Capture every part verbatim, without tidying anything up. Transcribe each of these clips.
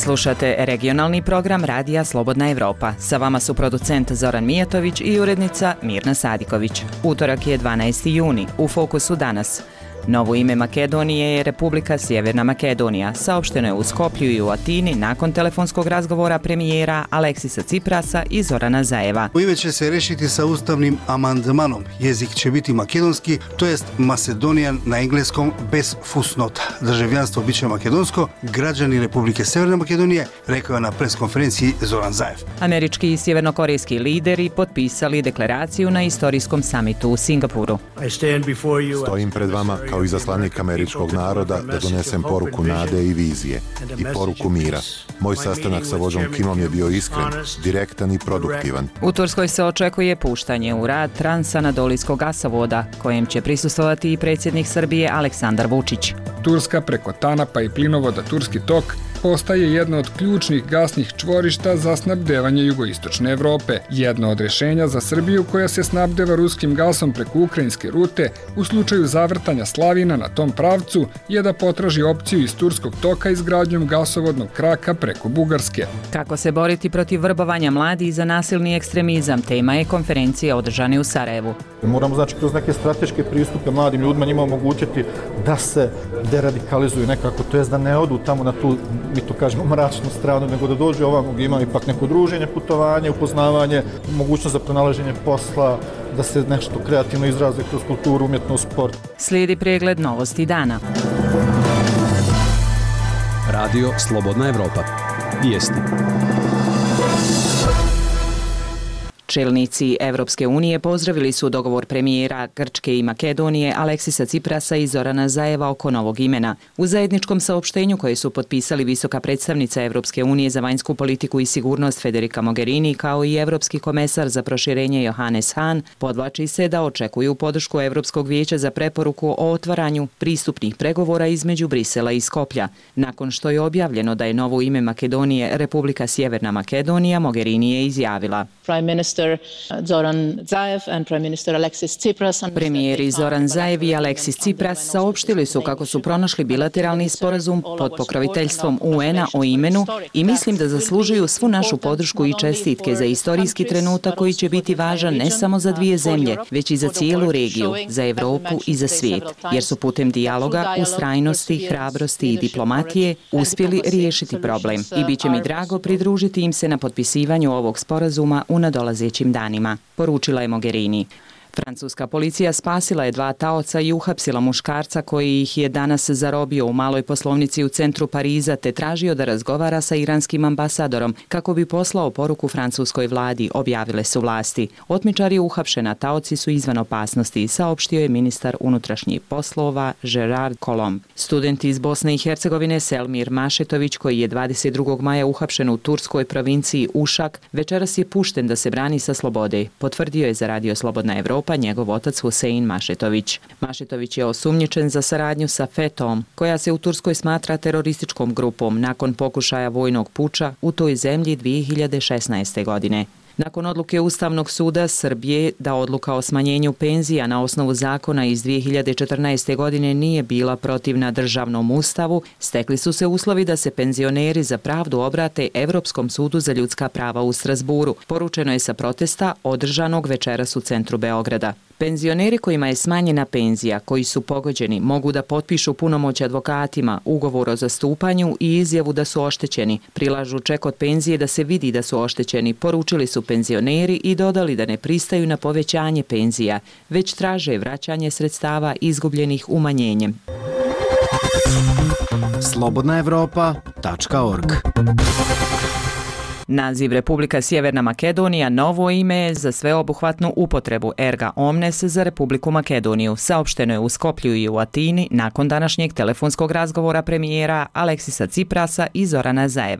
Slušate regionalni program Radija Slobodna Evropa. Sa vama su producent Zoran Mijatović i urednica Mirna Sadiković. Utorak je dvanaesti juni. U fokusu danas. Novo ime Makedonije je Republika Sjeverna Makedonija. Saopšteno je u Skoplju i u Atini nakon telefonskog razgovora premijera Aleksisa Ciprasa i Zorana Zajeva. Ime će se rešiti sa ustavnim amandmanom. Jezik će biti makedonski, to jest Macedonian na engleskom bez fusnota. Državljanstvo biće makedonsko, građani Republike Sjeverne Makedonije, rekao je na preskonferenciji Zoran Zajev. Američki i sjevernokorejski lideri potpisali deklaraciju na istorijskom samitu u Singapuru. Stojim pred vama kao izaslanik američkog naroda da donesem poruku nade i vizije i poruku mira. Moj sastanak sa vođom Kimom je bio iskren, direktan i produktivan. U Turskoj se očekuje puštanje u rad transanadolijskog gasovoda, kojem će prisustvovati i predsjednik Srbije Aleksandar Vučić. Turska preko Tanapa i plinovoda Turski tok postaje jedno od ključnih gasnih čvorišta za snabdevanje jugoistočne Evrope. Jedno od rješenja za Srbiju koja se snabdeva ruskim gasom preko ukrajinske rute u slučaju zavrtanja slavina na tom pravcu je da potraži opciju iz Turskog toka izgradnjom gasovodnog kraka preko Bugarske. Kako se boriti protiv vrbovanja mladih za nasilni ekstremizam, tema je konferencije održane u Sarajevu. Moramo znači kroz neke strateške pristupe mladim ljudima njima omogućiti da se deradikalizuju nekako, to jest da ne odu tamo na tu, mi to kažemo, mračnu stranu, nego da dođu ovamo gdje imaju ipak neko druženje, putovanje, upoznavanje, mogućnost za pronalaženje posla, da se nešto kreativno izraze kroz kulturu, umjetnost, sport. Slijedi pregled novosti dana. Radio Slobodna Evropa. Vijesti. Čelnici Evropske unije pozdravili su dogovor premijera Grčke i Makedonije Aleksisa Ciprasa i Zorana Zajeva oko novog imena. U zajedničkom saopštenju koje su potpisali visoka predstavnica Evropske unije za vanjsku politiku i sigurnost Federica Mogherini kao i Evropski komesar za proširenje Johannes Hahn, podvlači se da očekuju podršku Evropskog vijeća za preporuku o otvaranju pristupnih pregovora između Brisela i Skoplja. Nakon što je objavljeno da je novo ime Makedonije Republika Sjeverna Makedonija, Mogherini je izjavila: Zoran Zajev and Prime Minister Alexis Tsipras. Premijeri Zoran Zajev i Aleksis Tsipras saopštili su kako su pronašli bilateralni sporazum pod pokroviteljstvom U N-a o imenu i mislim da zaslužuju svu našu podršku i čestitke za istorijski trenutak koji će biti važan ne samo za dvije zemlje, već i za cijelu regiju, za Evropu i za svijet, jer su putem dijaloga, ustrajnosti, hrabrosti i diplomatije uspjeli riješiti problem. I bit će mi drago pridružiti im se na potpisivanju ovog sporazuma u nadolazećim danima, poručila je Mogherini. Francuska policija spasila je dva taoca i uhapsila muškarca koji ih je danas zarobio u maloj poslovnici u centru Pariza te tražio da razgovara sa iranskim ambasadorom kako bi poslao poruku francuskoj vladi, objavile su vlasti. Otmičar je uhapšen, a taoci su izvan opasnosti, saopštio je ministar unutrašnjih poslova Gerard Colomb. Student iz Bosne i Hercegovine Selmir Mašetović, koji je dvadeset drugog maja uhapšen u turskoj provinciji Ušak, večeras je pušten da se brani sa slobode, potvrdio je za Radio Slobodna Evropa pa njegov otac Husein Mašetović. Mašetović je osumnjičen za saradnju sa Fetom, koja se u Turskoj smatra terorističkom grupom nakon pokušaja vojnog puča u toj zemlji dvije hiljade šesnaeste. godine. Nakon odluke Ustavnog suda Srbije da odluka o smanjenju penzija na osnovu zakona iz dvije hiljade četrnaeste. godine nije bila protivna državnom ustavu, stekli su se uslovi da se penzioneri za pravdu obrate Evropskom sudu za ljudska prava u Strasburu, poručeno je sa protesta održanog večeras u centru Beograda. Penzioneri kojima je smanjena penzija, koji su pogođeni, mogu da potpišu punomoć advokatima, ugovor o zastupanju i izjavu da su oštećeni. Prilažu ček od penzije da se vidi da su oštećeni, poručili su penzioneri i dodali da ne pristaju na povećanje penzija, već traže vraćanje sredstava izgubljenih umanjenjem. slobodna evropa tačka org. Naziv Republika Sjeverna Makedonija novo ime je za sveobuhvatnu upotrebu erga omnes za Republiku Makedoniju, saopšteno je u Skoplju i u Atini nakon današnjeg telefonskog razgovora premijera Aleksisa Ciprasa i Zorana Zajeva.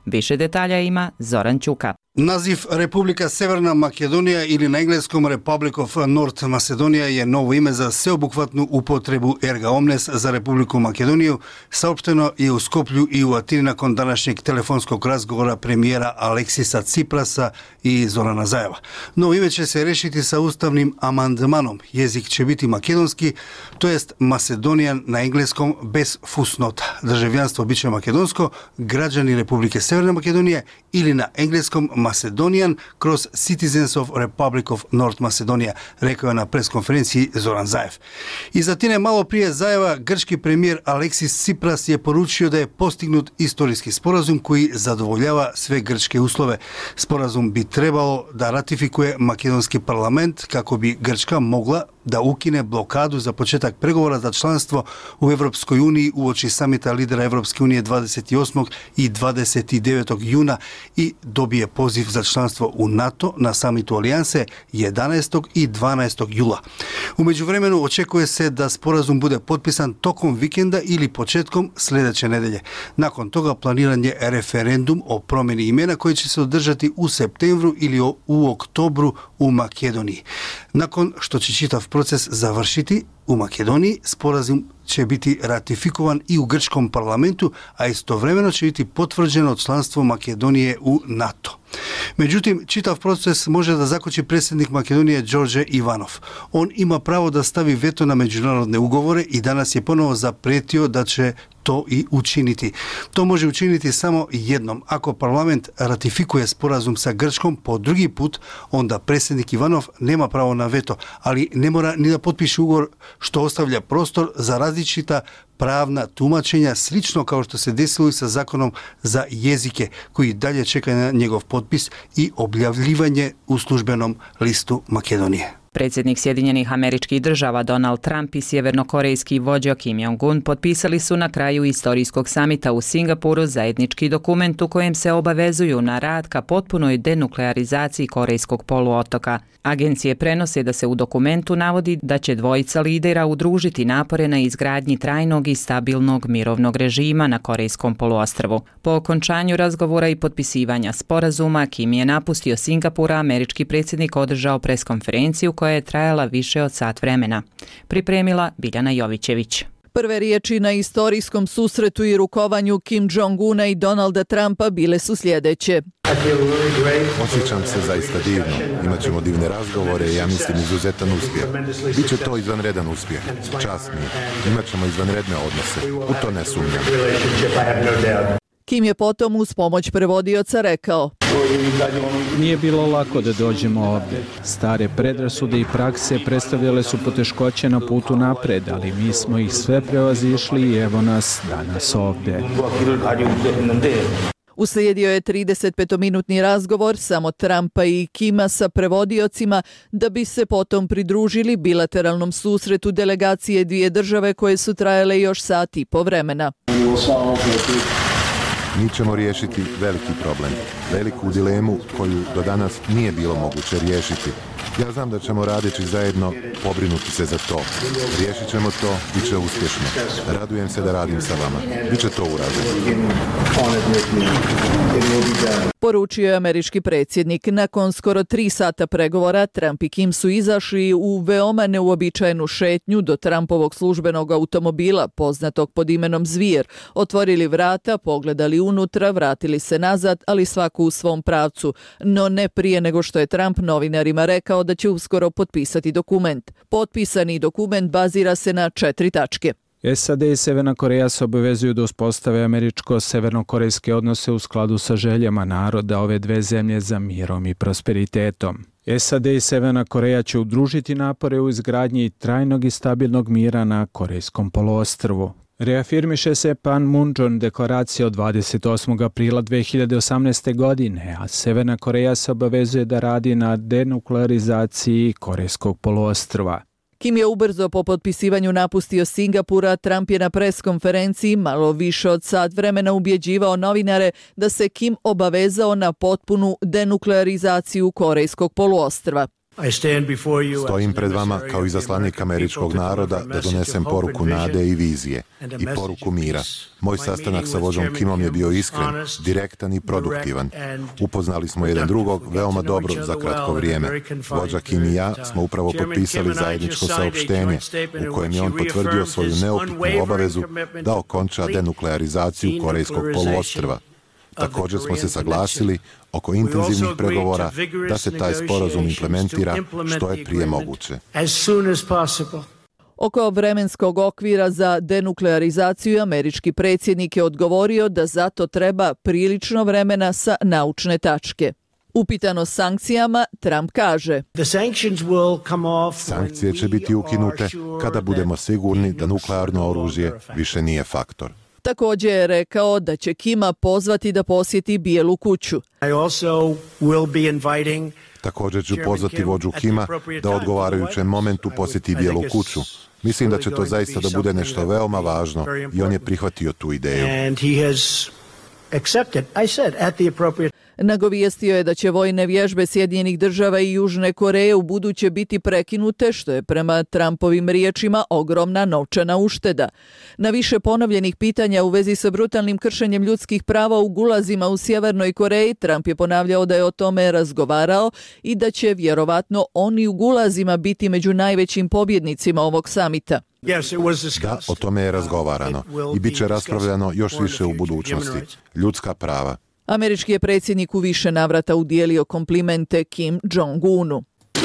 Više detalja ima Zoran Ćuka. Naziv Republika Severna Makedonija ili na engleskom Republic of North Macedonia je novo ime za sveobuhvatnu upotrebu erga omnes za Republiku Makedoniju, saopšteno je u Skoplju i u Atini nakon današnjeg telefonskog razgovora premijera Aleksisa Ciprasa i Zorana Zajeva. Novo ime će se rešiti sa ustavnim amandmanom. Jezik će biti makedonski, to jest Macedonijan na engleskom bez fusnota. Državljanstvo biće makedonsko, građani Republike Severne Makedonije ili na engleskom Macedonian kroz Citizens of Republic of North Macedonia, rekao je na preskonferenciji Zoran Zaev. Iz Atine malo prije Zajeva, grčki premijer Aleksis Cipras je poručio da je postignut istorijski sporazum koji zadovoljava sve grčke uslove. Sporazum bi trebalo da ratifikuje makedonski parlament kako bi Grčka mogla da ukine blokadu za početak pregovora za članstvo u Evropskoj uniji uoči samita lidera Evropske unije dvadeset osmog i dvadeset devetog juna i dobije poziv za članstvo u NATO na samitu alijanse jedanaestog i dvanaestog jula. U međuvremenu očekuje se da sporazum bude potpisan tokom vikenda ili početkom sljedeće nedelje. Nakon toga planiran je referendum o promjeni imena koji će se održati u septembru ili u oktobru u Makedoniji. Nakon što će čitav proces završiti u Makedoniji, sporazum će biti ratifikovan i u grčkom parlamentu, a istovremeno će biti potvrđeno članstvo Makedonije u NATO. Međutim, čitav proces može da zakoči predsjednik Makedonije Đorđe Ivanov. On ima pravo da stavi veto na međunarodne ugovore i danas je ponovo zapretio da će to i učiniti. To može učiniti samo jednom. Ako parlament ratifikuje sporazum sa Grčkom po drugi put, onda predsjednik Ivanov nema pravo na veto, ali ne mora ni da potpiše ugovor, što ostavlja prostor za različita pravna tumačenja, slično kao što se desilo i sa zakonom za jezike, koji dalje čeka na njegov potpis i objavljivanje u službenom listu Makedonije. Predsjednik Sjedinjenih Američkih Država Donald Trump i sjevernokorejski vođa Kim Jong-un potpisali su na kraju istorijskog samita u Singapuru zajednički dokument u kojem se obavezuju na rad ka potpunoj denuklearizaciji Korejskog poluotoka. Agencije prenose da se u dokumentu navodi da će dvojica lidera udružiti napore na izgradnji trajnog i stabilnog mirovnog režima na Korejskom poluostrvu. Po okončanju razgovora i potpisivanja sporazuma, Kim je napustio Singapura, američki predsjednik održao preskonferenciju koja je trajala više od sat vremena. Pripremila Biljana Jovićević. Prve riječi na istorijskom susretu i rukovanju Kim Jong-una i Donalda Trumpa bile su sljedeće. Osjećam se zaista divno. Imaćemo divne razgovore i ja mislim izuzetan uspjeh. Biće to izvanredan uspjeh. Čast mi je. Imaćemo izvanredne odnose. U to ne sumnjam. Kim je potom uz pomoć prevodioca rekao: Nije bilo lako da dođemo ovdje. Stare predrasude i prakse predstavljale su poteškoće na putu napred, ali mi smo ih sve prevazišli i evo nas danas ovdje. Uslijedio je tridesetpetominutni razgovor samo Trumpa i Kima sa prevodiocima da bi se potom pridružili bilateralnom susretu delegacije dvije države koje su trajale još sat i po vremena. Mi ćemo riješiti veliki problem, veliku dilemu koju do danas nije bilo moguće riješiti. Ja znam da ćemo radeći zajedno pobrinuti se za to. Riješit ćemo to, bit će uspješno. Radujem se da radim sa vama. Biće to urađeno. Poručio je američki predsjednik. Nakon skoro tri sata pregovora, Trump i Kim su izašli u veoma neuobičajenu šetnju do Trumpovog službenog automobila, poznatog pod imenom Zvir. Otvorili vrata, pogledali unutra, vratili se nazad, ali svaku u svom pravcu. No ne prije nego što je Trump novinarima rekao da će uskoro potpisati dokument. Potpisani dokument bazira se na četiri tačke. S A D i Severna Koreja se obavezuju da uspostave američko-severnokorejske odnose u skladu sa željama naroda ove dve zemlje za mirom i prosperitetom. S A D i Severna Koreja će udružiti napore u izgradnji trajnog i stabilnog mira na Korejskom poluostrvu. Reafirmiše se Panmunjom deklaracija od dvadeset osmog aprila dve hiljade osamnaeste. godine, a Severna Koreja se obavezuje da radi na denuklearizaciji Korejskog poluostrva. Kim je ubrzo po potpisivanju napustio Singapura. Trump je na preskonferenciji malo više od sat vremena ubjeđivao novinare da se Kim obavezao na potpunu denuklearizaciju Korejskog poluostrva. Stojim pred vama kao izaslanik američkog naroda da donesem poruku nade i vizije i poruku mira. Moj sastanak sa vođom Kimom je bio iskren, direktan i produktivan. Upoznali smo jedan drugog veoma dobro za kratko vrijeme. Vođa Kim i ja smo upravo potpisali zajedničko saopštenje u kojem je on potvrdio svoju neupitnu obavezu da okonča denuklearizaciju Korejskog poluostrva. Također smo se saglasili oko intenzivnih pregovora da se taj sporazum implementira što je prije moguće. Oko vremenskog okvira za denuklearizaciju američki predsjednik je odgovorio da zato treba prilično vremena sa naučne tačke. Upitano sankcijama, Trump kaže: Sankcije će biti ukinute kada budemo sigurni da nuklearno oružje više nije faktor. Također je rekao da će Kima pozvati da posjeti Bijelu kuću. Također ću pozvati vođu Kima da u odgovarajućem momentu posjeti Bijelu kuću. Mislim da će to zaista da bude nešto veoma važno i on je prihvatio tu ideju. Nagovijestio je da će vojne vježbe Sjedinjenih država i Južne Koreje u buduće biti prekinute, što je prema Trumpovim riječima ogromna novčana ušteda. Na više ponovljenih pitanja u vezi sa brutalnim kršenjem ljudskih prava u gulazima u Sjevernoj Koreji, Trump je ponavljao da je o tome razgovarao i da će vjerovatno oni u gulazima biti među najvećim pobjednicima ovog samita. Da, o tome je razgovarano i bit će raspravljano još više u budućnosti. Ljudska prava. Američki je predsjednik u više navrata udijelio komplimente Kim Jong-unu.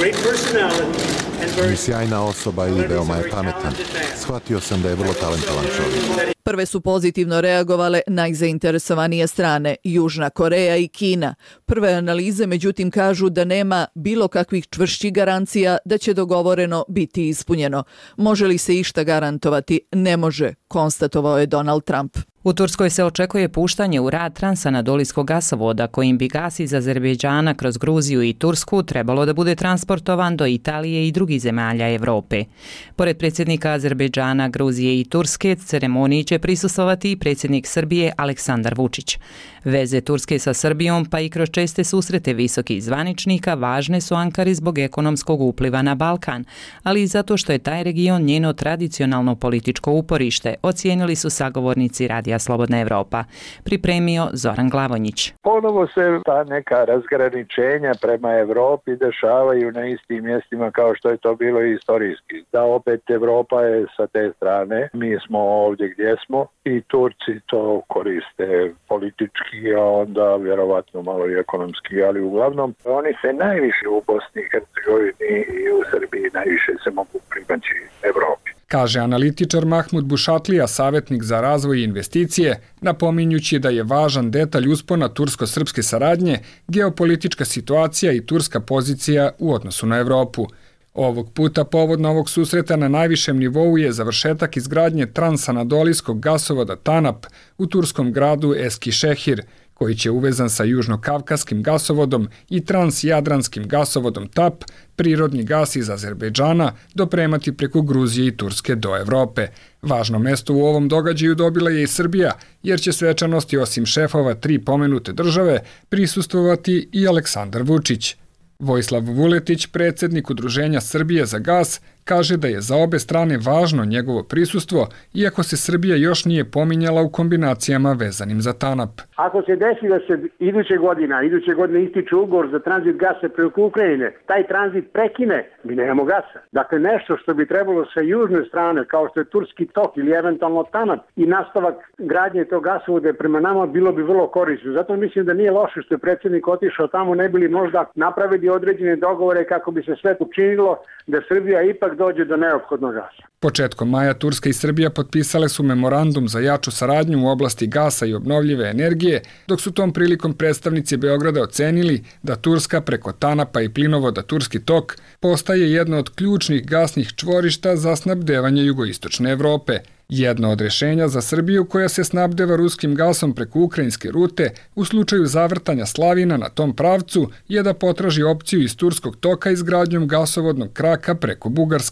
I sjajna osoba i veoma je pametan. Shvatio sam da je vrlo talentovan čovjek. Prve su pozitivno reagovale najzainteresovanije strane, Južna Koreja i Kina. Prve analize međutim kažu da nema bilo kakvih čvršćih garancija da će dogovoreno biti ispunjeno. Može li se išta garantovati? Ne može, konstatovao je Donald Trump. U Turskoj se očekuje puštanje u rad transanadolijskog gasovoda kojim bi gas iz Azerbejdžana kroz Gruziju i Tursku trebalo da bude transportovan do Italije i drugih zemalja Evrope. Pored predsjednika Azerbejdžana, Gruzije i Turske, ceremoniji će prisustvovati i predsjednik Srbije Aleksandar Vučić. Veze Turske sa Srbijom, pa i kroz česte susrete visokih zvaničnika, važne su Ankari zbog ekonomskog upliva na Balkan, ali i zato što je taj region njeno tradicionalno političko uporište, ocijenili su sagovornici Radija Slobodna Evropa. Pripremio Zoran Glavonjić. Ponovo se ta neka razgraničenja prema Evropi dešavaju na istim mjestima kao što je to bilo i istorijski. Da opet Evropa je sa te strane, mi smo ovdje gdje smo i Turci to koriste politički, a onda vjerovatno malo i ekonomski, ali uglavnom oni se najviše u Bosni i Hercegovini i u Srbiji najviše se mogu primaći Evropi. Kaže analitičar Mahmud Bušatlija, savjetnik za razvoj i investicije, napominjući da je važan detalj uspona tursko-srpske saradnje geopolitička situacija i turska pozicija u odnosu na Evropu. Ovog puta povodno ovog susreta na najvišem nivou je završetak izgradnje transanadolijskog gasovoda TANAP u turskom gradu Eskişehir, koji će uvezan sa južno-kavkaskim gasovodom i transjadranskim gasovodom TAP, prirodni gas iz Azerbejdžana, dopremati preko Gruzije i Turske do Evrope. Važno mesto u ovom događaju dobila je i Srbija, jer će svečanosti osim šefova tri pomenute države prisustvovati i Aleksandar Vučić. Vojislav Vuletić, predsjednik Udruženja Srbije za gas, kaže da je za obe strane važno njegovo prisustvo, iako se Srbija još nije pominjala u kombinacijama vezanim za TANAP. Ako se desi da se iduće godina, iduće godine ističe ugovor za tranzit gasa preko Ukrajine, taj tranzit prekine, mi nemamo gasa. Dakle, nešto što bi trebalo sa južne strane, kao što je Turski tok ili eventualno TANAP i nastavak gradnje tog gasovoda prema nama, bilo bi vrlo korisno. Zato mislim da nije loše što je predsjednik otišao tamo, ne bi li možda napravili određene dogovore kako bi se sve učinilo da Srbija ipak dođe do neophodnog gasa. Početkom maja Turska i Srbija potpisale su memorandum za jaču saradnju u oblasti gasa i obnovljive energije, dok su tom prilikom predstavnici Beograda ocenili da Turska preko TANAP-a i plinovoda Turski tok postaje jedno od ključnih gasnih čvorišta za snabdevanje jugoistočne Evrope. Jedno od rješenja za Srbiju koja se snabdeva ruskim gasom preko ukrajinske rute u slučaju zavrtanja slavina na tom pravcu je da potraži opciju iz Turskog toka izgradnjom gasovodnog kraka preko Bugarske.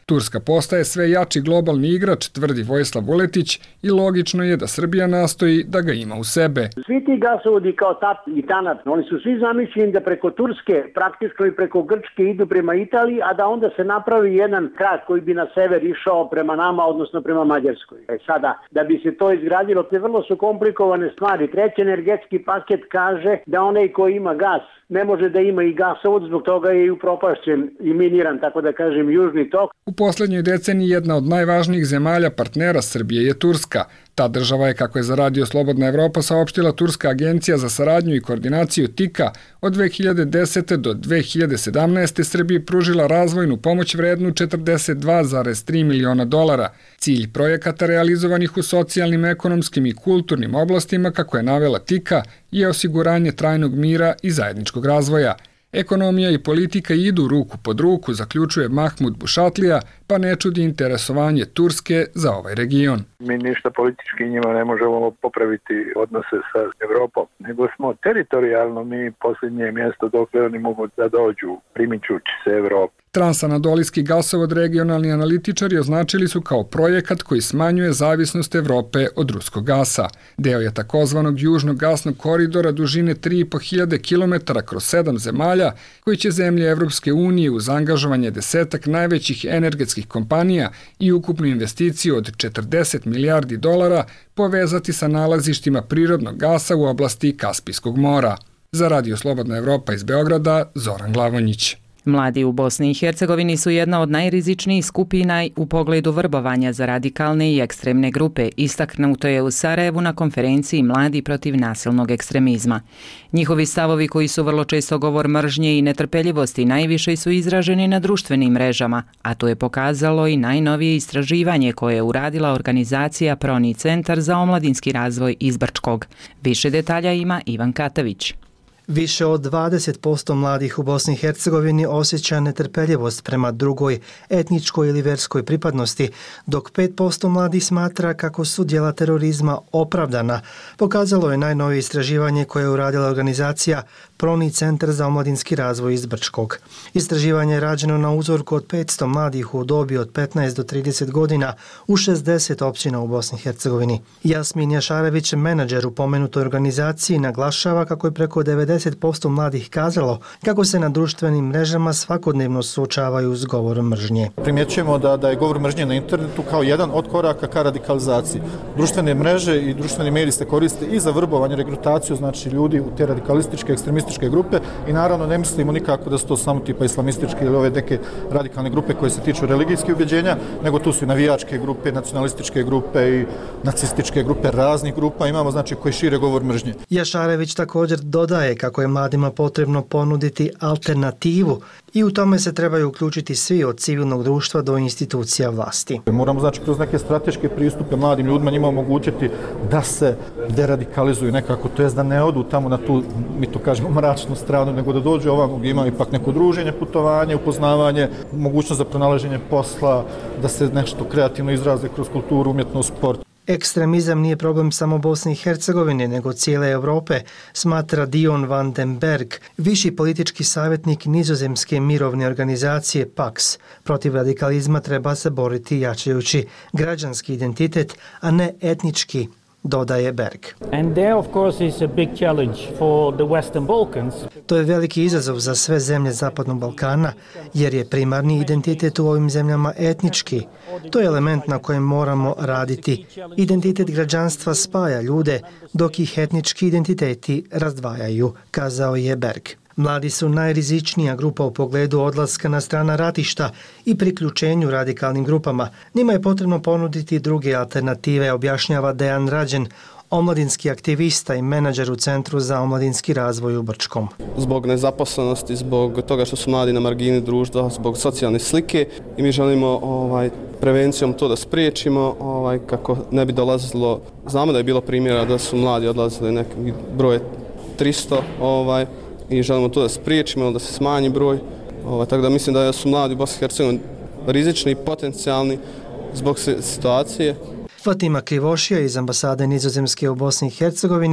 Turska postaje sve jači globalni igrač, tvrdi Vojislav Vuletić, i logično je da Srbija nastoji da ga ima u sebe. Svi ti gasovodi kao Tap i Tanap, oni su svi zamišljeni da preko Turske, praktično i preko Grčke idu prema Italiji, a da onda se napravi jedan krak koji bi na sever išao prema nama, odnosno prema Mađarskoj. E sada, da bi se to izgradilo, te vrlo su komplikovane stvari. Treći energetski paket kaže da onaj koji ima gas ne može da ima i gasovod, zbog toga je i upropašćen i miniran, tako da kažem, južni tok. U posljednjoj deceniji jedna od najvažnijih zemalja partnera Srbije je Turska. Ta država je, kako je za Radio Slobodna Evropa saopštila Turska agencija za saradnju i koordinaciju T I K-a, od dve hiljade desete. do dve hiljade sedamnaeste. Srbiji pružila razvojnu pomoć vrednu četrdeset dva zarez tri miliona dolara. Cilj projekata realizovanih u socijalnim, ekonomskim i kulturnim oblastima, kako je navela T I K A, je osiguranje trajnog mira i zajedničkog razvoja. Ekonomija i politika idu ruku pod ruku, zaključuje Mahmud Bušatlija, pa ne čudi interesovanje Turske za ovaj region. Mi ništa politički njima ne možemo popraviti odnose sa Evropom, nego smo teritorijalno mi posljednje mjesto dokle oni mogu da dođu primičući se Evropi. Transanadolijski gasovod regionalni analitičari označili su kao projekat koji smanjuje zavisnost Evrope od ruskog gasa. Deo je takozvanog južnog gasnog koridora dužine tri i po hiljade kilometara kroz sedam zemalja, koji će zemlje Evropske unije uz angažovanje desetak najvećih energetskih kompanija i ukupnu investiciju od četrdeset milijardi dolara povezati sa nalazištima prirodnog gasa u oblasti Kaspijskog mora. Za Radio Slobodna Evropa iz Beograda, Zoran Glavonjić. Mladi u Bosni i Hercegovini su jedna od najrizičnijih skupina u pogledu vrbovanja za radikalne i ekstremne grupe, istaknuto je u Sarajevu na konferenciji Mladi protiv nasilnog ekstremizma. Njihovi stavovi, koji su vrlo često govor mržnje i netrpeljivosti, najviše su izraženi na društvenim mrežama, a to je pokazalo i najnovije istraživanje koje je uradila organizacija Proni centar za omladinski razvoj iz Brčkog. Više detalja ima Ivan Katavić. Više od dvadeset posto mladih u Bosni i Hercegovini osjeća netrpeljivost prema drugoj etničkoj ili verskoj pripadnosti, dok pet posto mladih smatra kako su djela terorizma opravdana, pokazalo je najnovije istraživanje koje je uradila organizacija Proni centar za omladinski razvoj iz Brčkog. Istraživanje je rađeno na uzorku od petsto mladih u dobi od petnaest do trideset godina u šezdeset općina u Bosni i Hercegovini. Jasmin Jašarević, menadžer u pomenutoj organizaciji, naglašava kako je preko devedeset posto mladih kazalo kako se na društvenim mrežama svakodnevno suočavaju s govorom mržnje. Primjećujemo da, da je govor mržnje na internetu kao jedan od koraka ka radikalizaciji. Društvene mreže i društveni mediji se koriste i za vrbovanje, regrutaciju, znači ljudi u te radikalističke, ekstremističke grupe, i naravno ne mislimo nikako da su to samo tipa islamističke ili ove neke radikalne grupe koje se tiču religijskih ubjeđenja, nego tu su i navijačke grupe, nacionalističke grupe i nacističke grupe, raznih grupa imamo, znači koji šire govor mržnje. Jašarević također dodaje kako je mladima potrebno ponuditi alternativu i u tome se trebaju uključiti svi od civilnog društva do institucija vlasti. Moramo znači kroz neke strateške pristupe mladim ljudima njima omogućiti da se deradikalizuju nekako, to jest da ne odu tamo na tu, mi to kažemo, mračnu stranu, nego da dođu ovamo gdje imaju ipak neko druženje, putovanje, upoznavanje, mogućnost za pronalaženje posla, da se nešto kreativno izraze kroz kulturu, umjetnost, sport. Ekstremizam nije problem samo Bosne i Hercegovine, nego cijele Europe, smatra Dion van den Berg, viši politički savjetnik nizozemske mirovne organizacije Pax. Protiv radikalizma treba se boriti jačajući građanski identitet, a ne etnički, dodaje Berg. And there of course is a big challenge for the Western Balkans. To je veliki izazov za sve zemlje Zapadnog Balkana, jer je primarni identitet u ovim zemljama etnički. To je element na kojem moramo raditi. Identitet građanstva spaja ljude, dok ih etnički identiteti razdvajaju, kazao je Berg. Mladi su najrizičnija grupa u pogledu odlaska na strana ratišta i priključenju radikalnim grupama. Njima je potrebno ponuditi druge alternative, objašnjava Dejan Rađen, omladinski aktivista i menadžer u Centru za omladinski razvoj u Brčkom. Zbog nezaposlenosti, zbog toga što su mladi na margini društva, zbog socijalne slike, i mi želimo ovaj, prevencijom to da spriječimo, ovaj, kako ne bi dolazilo, znamo da je bilo primjera da su mladi odlazili neki broj tristo, ovaj, i želimo to da spriječimo, da se smanji broj. Ovaj, tako da mislim da su mladi u Bosni i Hercegovini rizični i potencijalni zbog situacije. Fatima Krivošija iz ambasade Nizozemske u Bosni i Hercegovini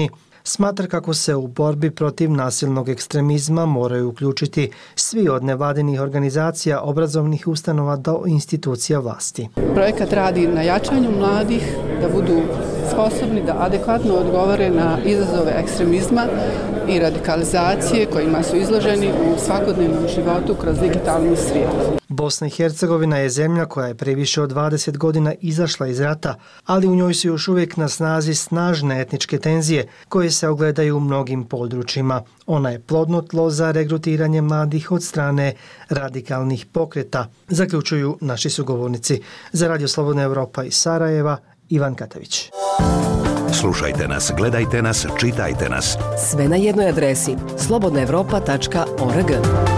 smatra kako se u borbi protiv nasilnog ekstremizma moraju uključiti svi od nevladinih organizacija, obrazovnih ustanova do institucija vlasti. Projekat radi na jačanju mladih da budu sposobni da adekvatno odgovore na izazove ekstremizma i radikalizacije kojima su izloženi u svakodnevnom životu kroz digitalni svijet. Bosna i Hercegovina je zemlja koja je pre više od dvadeset godina izašla iz rata, ali u njoj su još uvijek na snazi snažne etničke tenzije koje se ogledaju u mnogim područjima. Ona je plodno tlo za regrutiranje mladih od strane radikalnih pokreta, zaključuju naši sugovornici. Za Radio Slobodna Evropa iz Sarajeva, Ivan Katavić. Slušajte nas, gledajte nas, čitajte nas. Sve na jednoj adresi slobodna evropa tačka org.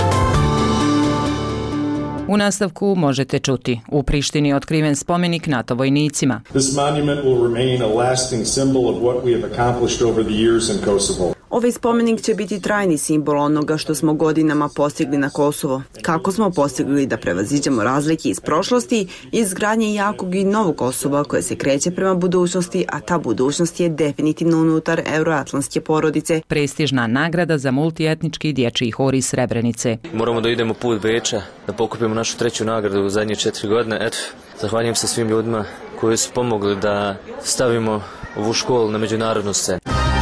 U nastavku možete čuti: u Prištini je otkriven spomenik NATO vojnicima. This monument will remain a lasting symbol of what we have accomplished over the years in Kosovo. Ovaj spomenik će biti trajni simbol onoga što smo godinama postigli na Kosovo. Kako smo postigli da prevaziđemo razlike iz prošlosti i izgradnje jakog i novog Kosova koje se kreće prema budućnosti, a ta budućnost je definitivno unutar euroatlantske porodice. Prestižna nagrada za multietnički dječji hor iz Srebrenice. Moramo da idemo put Beča, da pokupimo našu treću nagradu u zadnje četiri godine. Eto, zahvaljujem se svim ljudima koji su pomogli da stavimo ovu školu na međunarodnu scenu.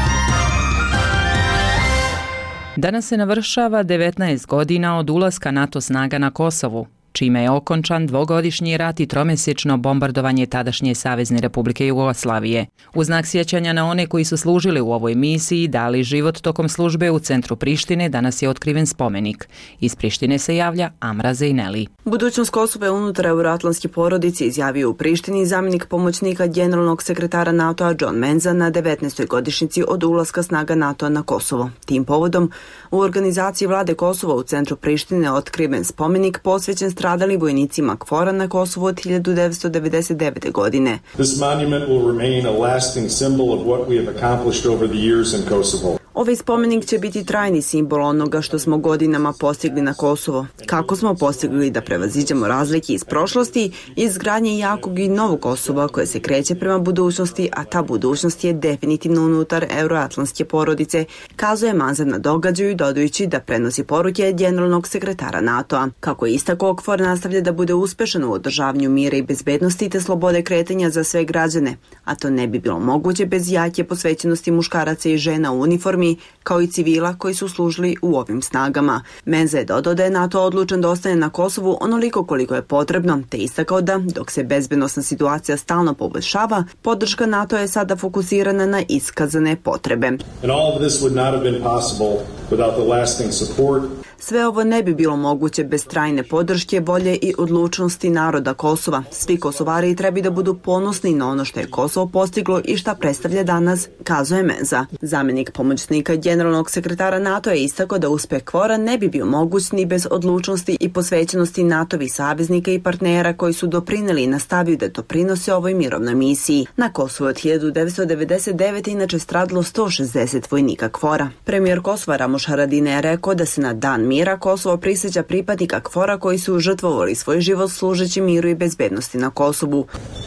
Danas se navršava devetnaest godina od ulaska NATO snaga na Kosovu, čime je okončan dvogodišnji rat i tromjesečno bombardovanje tadašnje Savezne Republike Jugoslavije. U znak sjećanja na one koji su služili u ovoj misiji i dali život tokom službe u centru Prištine, danas je otkriven spomenik. Iz Prištine se javlja Amra Zejneli. Budućnost Kosova je unutar euroatlantske porodice, izjavio u Prištini zamjenik pomoćnika generalnog sekretara NATO-a John Menza na devetnaestoj godišnjici od ulaska snaga NATO-a na Kosovo. Tim povodom u organizaciji vlade Kosova u centru Prištine otkriven spomenik posvećen stradalim vojnicima KFOR-a na Kosovu od hiljadu devetsto devedeset devete. godine. This monument will remain a lasting symbol of what we have accomplished over the years in Kosovo. Ovaj spomenik će biti trajni simbol onoga što smo godinama postigli na Kosovo. Kako smo postigli da prevaziđemo razlike iz prošlosti i izgradnje jakog i novog Kosova koje se kreće prema budućnosti, a ta budućnost je definitivno unutar euroatlantske porodice, kazuje Manza na događaju, dodajući da prenosi poruke generalnog sekretara NATO-a. Kako je istakao, KFOR nastavlja da bude uspešan u održavanju mira i bezbednosti te slobode kretanja za sve građane, a to ne bi bilo moguće bez jake posvećenosti muškaraca i žena u uniformi, kao i civila koji su služili u ovim snagama. Menza je dodao da je NATO odlučan da ostane na Kosovu onoliko koliko je potrebno, te istakao da, dok se bezbednosna situacija stalno poboljšava, podrška NATO je sada fokusirana na iskazane potrebe. And all of this would not have been possible without the lasting support. Sve ovo ne bi bilo moguće bez trajne podrške, volje i odlučnosti naroda Kosova. Svi Kosovari trebaju da budu ponosni na ono što je Kosovo postiglo i šta predstavlja danas, kazuje Menza. Zamjenik pomoćnika generalnog sekretara NATO je istakao da uspeh KFOR-a ne bi bio moguć ni bez odlučnosti i posvećenosti NATO-vi saveznika i partnera koji su doprineli i nastavio da doprinose ovoj mirovnoj misiji. Na Kosovu od hiljadu devetsto devedeset devete. inače stradalo sto šezdeset vojnika KFOR-a. Premijer Kosova Ramuš Haradinaj je rekao da se na dan mira Kosovo prisjeća pripadnika KFOR-a koji su žrtvovali svoj život služeći miru i bezbednosti na Kosovu.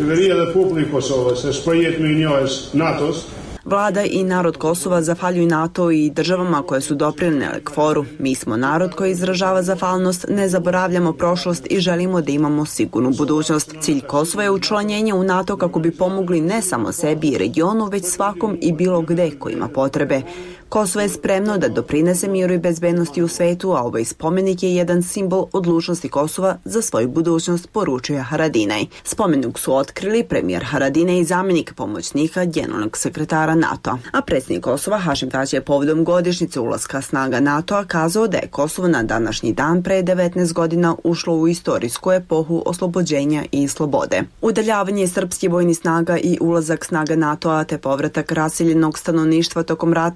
Vlada i narod Kosova zahvaljuju NATO i državama koje su doprinele KFOR-u. Mi smo narod koji izražava zahvalnost, ne zaboravljamo prošlost i želimo da imamo sigurnu budućnost. Cilj Kosova je učlanjenje u NATO kako bi pomogli ne samo sebi i regionu, već svakom i bilo gde ko ima potrebe. Kosovo je spremno da doprinese miru i bezbednosti u svetu, a ovaj spomenik je jedan simbol odlučnosti Kosova za svoju budućnost, poručuje Haradinaj. Spomenik su otkrili premijer Haradinaj i zamjenik pomoćnika generalnog sekretara NATO-a. A predsjednik Kosova Hašim Tači je povodom godišnjice ulaska snaga NATO-a kazao da je Kosovo na današnji dan pre devetnaest godina ušlo u istorijsku epohu oslobođenja i slobode. Udaljavanje srpskih vojnih snaga i ulazak snaga NATO-a te povratak raseljenog stanovništva tokom rata obeležava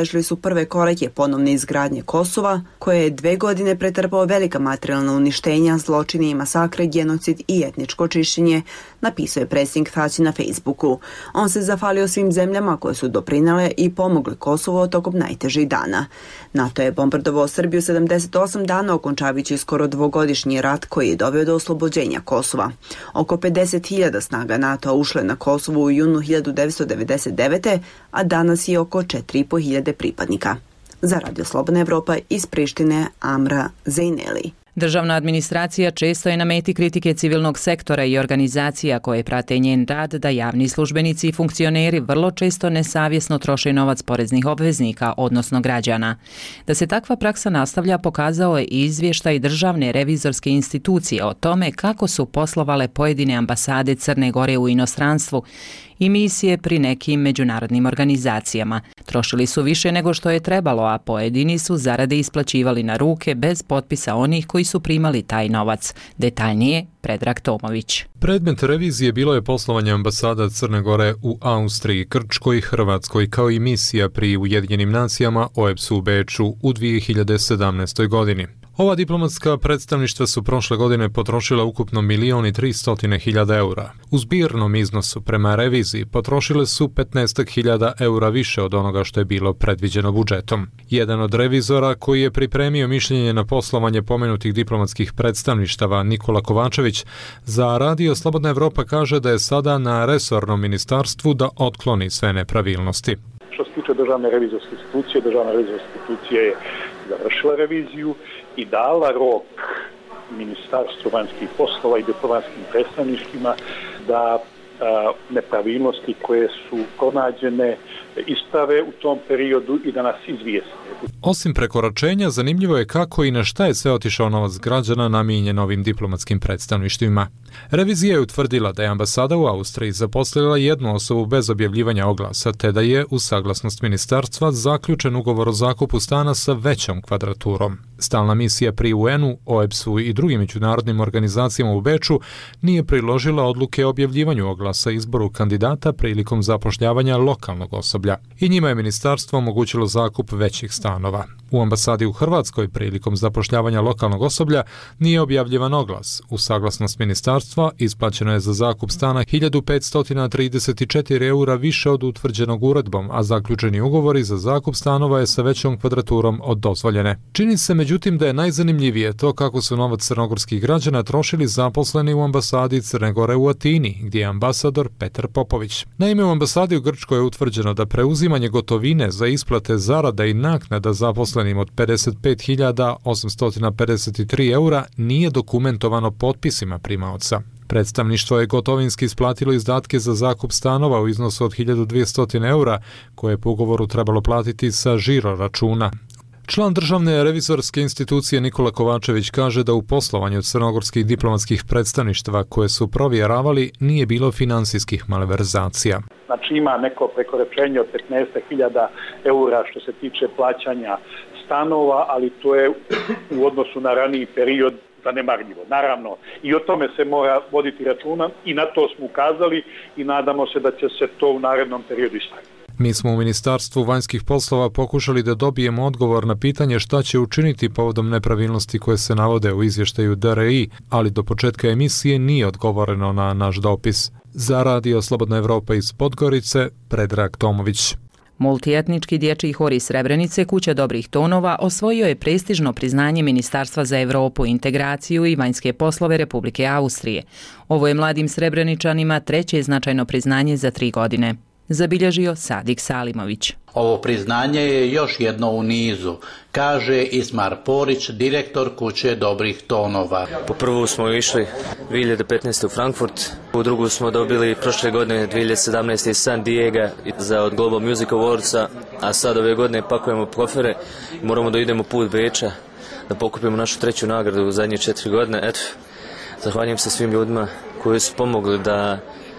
obeležili su prve korake ponovne izgradnje Kosova, koje je dve godine pretrpao velika materijalna uništenja, zločine i masakre, genocid i etničko čišćenje, napisao je predsjednik Tači na Facebooku. On se zahvalio svim zemljama koje su doprinele i pomogli Kosovo tokom najtežih dana. NATO je bombardovao Srbiju sedamdeset osam dana, okončavajući skoro dvogodišnji rat koji je doveo do oslobođenja Kosova. Oko pedeset hiljada snaga NATO ušle na Kosovo u junu hiljadu devetsto devedeset devete. a danas je oko četiri i po hiljade pripadnika. Za Radio Slobodna Evropa iz Prištine, Amra Zejneli. Državna administracija često je na meti kritike civilnog sektora i organizacija koje prate njen rad da javni službenici i funkcioneri vrlo često nesavjesno troše novac poreznih obveznika, odnosno građana. Da se takva praksa nastavlja pokazao je i izvještaj Državne revizorske institucije o tome kako su poslovale pojedine ambasade Crne Gore u inostranstvu i misije pri nekim međunarodnim organizacijama. Trošili su više nego što je trebalo, a pojedini su zarade isplaćivali na ruke bez potpisa onih koji su primali taj novac. Detaljnije, Predrag Tomović. Predmet revizije bilo je poslovanje ambasada Crne Gore u Austriji, Grčkoj i Hrvatskoj, kao i misija pri Ujedinjenim nacijama O E B S u Beču u dvije hiljade sedamnaestoj. godini. Ova diplomatska predstavništva su prošle godine potrošila ukupno milion i tristo hiljada eura. U zbirnom iznosu prema reviziji potrošile su petnaest hiljada eura više od onoga što je bilo predviđeno budžetom. Jedan od revizora koji je pripremio mišljenje na poslovanje pomenutih diplomatskih predstavništava, Nikola Kovačević, za Radio Slobodna Evropa kaže da je sada na resornom ministarstvu da otkloni sve nepravilnosti. Što se tiče Državne revizorske institucije, Državna revizorska institucija je završila reviziju i dala rok Ministarstvu vanjskih poslova i diplomatskim predstavništvima da a, nepravilnosti koje su pronađene isprave u tom periodu i da nas izvijeste. Osim prekoračenja, zanimljivo je kako i na šta je sve otišao novac građana namijenjen ovim diplomatskim predstavništvima. Revizija je utvrdila da je ambasada u Austriji zaposlila jednu osobu bez objavljivanja oglasa, te da je, uz saglasnost ministarstva, zaključen ugovor o zakupu stana sa većom kvadraturom. Stalna misija pri U N-u, O E B S-u i drugim međunarodnim organizacijama u Beču nije priložila odluke o objavljivanju oglasa izboru kandidata prilikom zapošljavanja lokalnog osoblja. I njima je ministarstvo omogućilo zakup većih stanova. U ambasadi u Hrvatskoj prilikom zapošljavanja lokalnog osoblja nije objavljivan oglas. U saglasnost ministarstva isplaćeno je za zakup stana hiljadu petsto trideset četiri eura više od utvrđenog uredbom, a zaključeni ugovori za zakup stanova je sa većom kvadraturom od dozvoljene. Čini se međutim da je najzanimljivije to kako su novac crnogorskih građana trošili zaposleni u ambasadi Crne Gore u Atini, gdje je ambasador Petar Popović. Naime, u ambasadi u Grčkoj je utvrđeno da preuzimanje gotovine za isplate zarada i naknada zaposlenim od pedeset pet hiljada osamsto pedeset tri eura nije dokumentovano potpisima primaoca. Predstavništvo je gotovinski isplatilo izdatke za zakup stanova u iznosu od hiljadu dvjesto eura, koje je po ugovoru trebalo platiti sa žiro računa. Član Državne revizorske institucije Nikola Kovačević kaže da u poslovanju crnogorskih diplomatskih predstavništva koje su provjeravali nije bilo finansijskih malverzacija. Znači ima neko prekoračenje od petnaest hiljada eura što se tiče plaćanja stanova, ali to je u odnosu na raniji period zanemarljivo. Naravno, i o tome se mora voditi računa i na to smo ukazali i nadamo se da će se to u narednom periodu ispraviti. Mi smo u Ministarstvu vanjskih poslova pokušali da dobijemo odgovor na pitanje šta će učiniti povodom nepravilnosti koje se navode u izvještaju D R I, ali do početka emisije nije odgovoreno na naš dopis. Za Radio Slobodna Evropa iz Podgorice, Predrag Tomović. Multietnički dječji hor iz Srebrenice, Kuća dobrih tonova, osvojio je prestižno priznanje Ministarstva za Evropu, integraciju i vanjske poslove Republike Austrije. Ovo je mladim Srebreničanima treće značajno priznanje za tri godine. Zabilježio Sadik Salimović. Ovo priznanje je još jedno u nizu, kaže Ismar Porić, direktor Kuće dobrih tonova. Po prvu smo išli dvije hiljade petnaeste. u Frankfurt, u drugu smo dobili prošle godine dvije hiljade sedamnaeste. iz San Diego za od Global Music Awardsa, a sad ove godine pakujemo kofere i moramo da idemo put Beča, da pokupimo našu treću nagradu u zadnje četiri godine. Eto, zahvaljujem se svim ljudima koji su pomogli da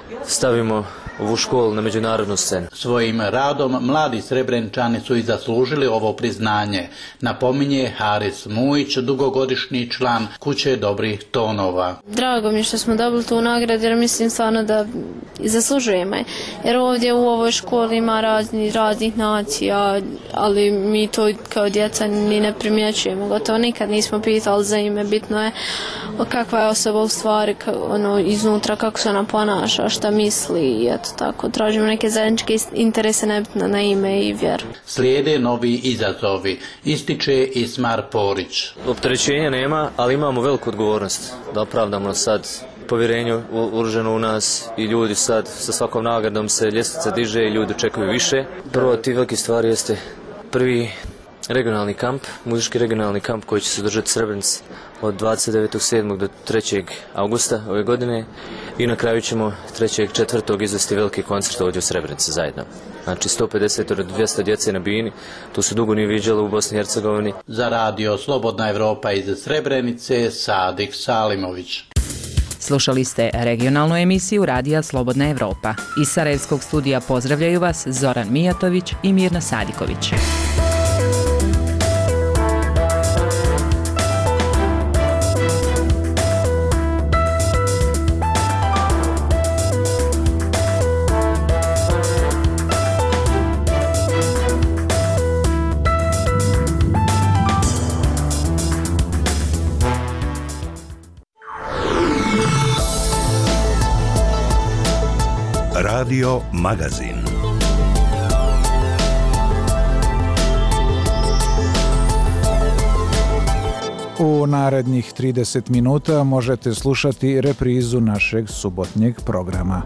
stavimo ovu školu na međunarodnu scenu. Svojim radom mladi Srebrenčani su i zaslužili ovo priznanje, napominje Haris Mujić, dugogodišnji član Kuće dobrih tonova. Drago mi je što smo dobili tu nagradu jer mislim stvarno da zaslužujemo. Jer ovdje u ovoj školi ima razni, raznih nacija, ali mi to kao djeca ni ne primjećujemo. Gotovo nikad nismo pitali za ime. Bitno je kakva je osoba u stvari, ono, iznutra, kako se ona ponaša, šta misli i eto tako. Tražimo neke zajedničke interese, nebitno na ime i vjeru. Slijede novi izazovi, ističe Ismar Porić. Opterećenja nema, ali imamo veliku odgovornost da opravdamo sad povjerenje uloženo u nas i ljudi sad sa svakom nagradom se ljestvica diže i ljudi očekuju više. Prvo od tih velikih stvari jeste prvi regionalni kamp, muzički regionalni kamp koji će se održati u Srebrenici od dvadeset devetog sedmog do trećeg augusta ove godine i na kraju ćemo trećeg četvrtog izvesti veliki koncert ovdje u Srebrenici zajedno. Znači sto pedeset do dvjesto djece na bini, to se dugo nije viđalo u Bosni i Hercegovini. Za radio Slobodna Evropa iz Srebrenice, Sadik Salimović. Slušali ste regionalnu emisiju Radija Slobodna Evropa. Iz Sarajevskog studija pozdravljaju vas Zoran Mijatović i Mirna Sadiković. Radio Magazin. U narednih trideset minuta možete slušati reprizu našeg subotnjeg programa.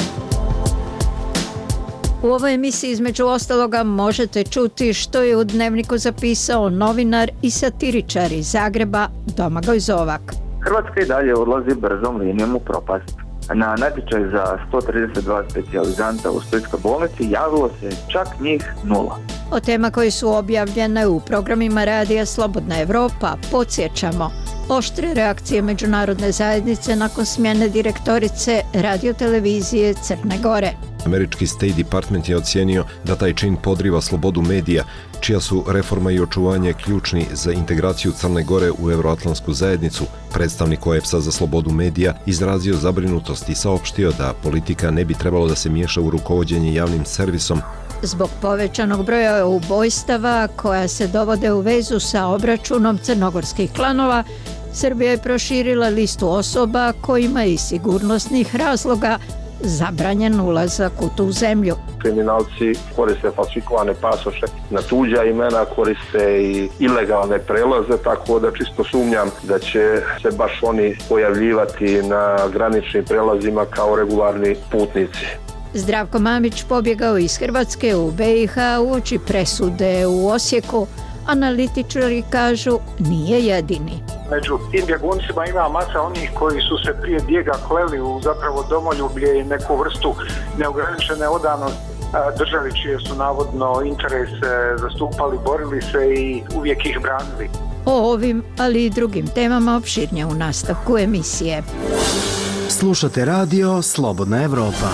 U ovoj emisiji između ostaloga možete čuti što je u Dnevniku zapisao novinar i satiričar iz Zagreba Domagoj Zovak. Hrvatska i dalje odlazi brzom linijom u propast. Na natječaj za sto trideset dva specijalizanta u Splitskoj bolnici javilo se čak njih nula. O tema koje su objavljene u programima Radija Slobodna Evropa podsjećamo oštre reakcije međunarodne zajednice nakon smjene direktorice radiotelevizije Crne Gore. Američki State Department je ocijenio da taj čin podriva slobodu medija, čija su reforma i očuvanje ključni za integraciju Crne Gore u Euroatlantsku zajednicu. Predstavnik O E P S-a za slobodu medija izrazio zabrinutost i saopštio da politika ne bi trebalo da se miješa u rukovođenje javnim servisom. Zbog povećanog broja ubojstava koja se dovode u vezu sa obračunom crnogorskih klanova, Srbija je proširila listu osoba kojima je iz sigurnosnih razloga zabranjen ulazak u tu zemlju. Kriminalci koriste falsifikovane pasoše na tuđa imena, koriste i ilegalne prelaze, tako da čisto sumnjam da će se baš oni pojavljivati na graničnim prelazima kao regularni putnici. Zdravko Mamić pobjegao iz Hrvatske u B i H uoči presude u Osijeku. Analitičari kažu nije jedini. Među tim bjeguncima ima masa onih koji su se prije bijega kleli u zapravo domoljublje i neku vrstu neograničene odanosti državi čije su navodno interese zastupali, borili se i uvijek ih branili. O ovim, ali i drugim temama opširnije u nastavku emisije. Slušate radio Slobodna Evropa.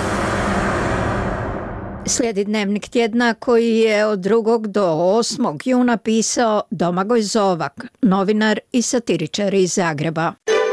Slijedi Dnevnik tjedna koji je od drugog do osmog juna pisao Domagoj Zovak, novinar i satiričar iz Zagreba.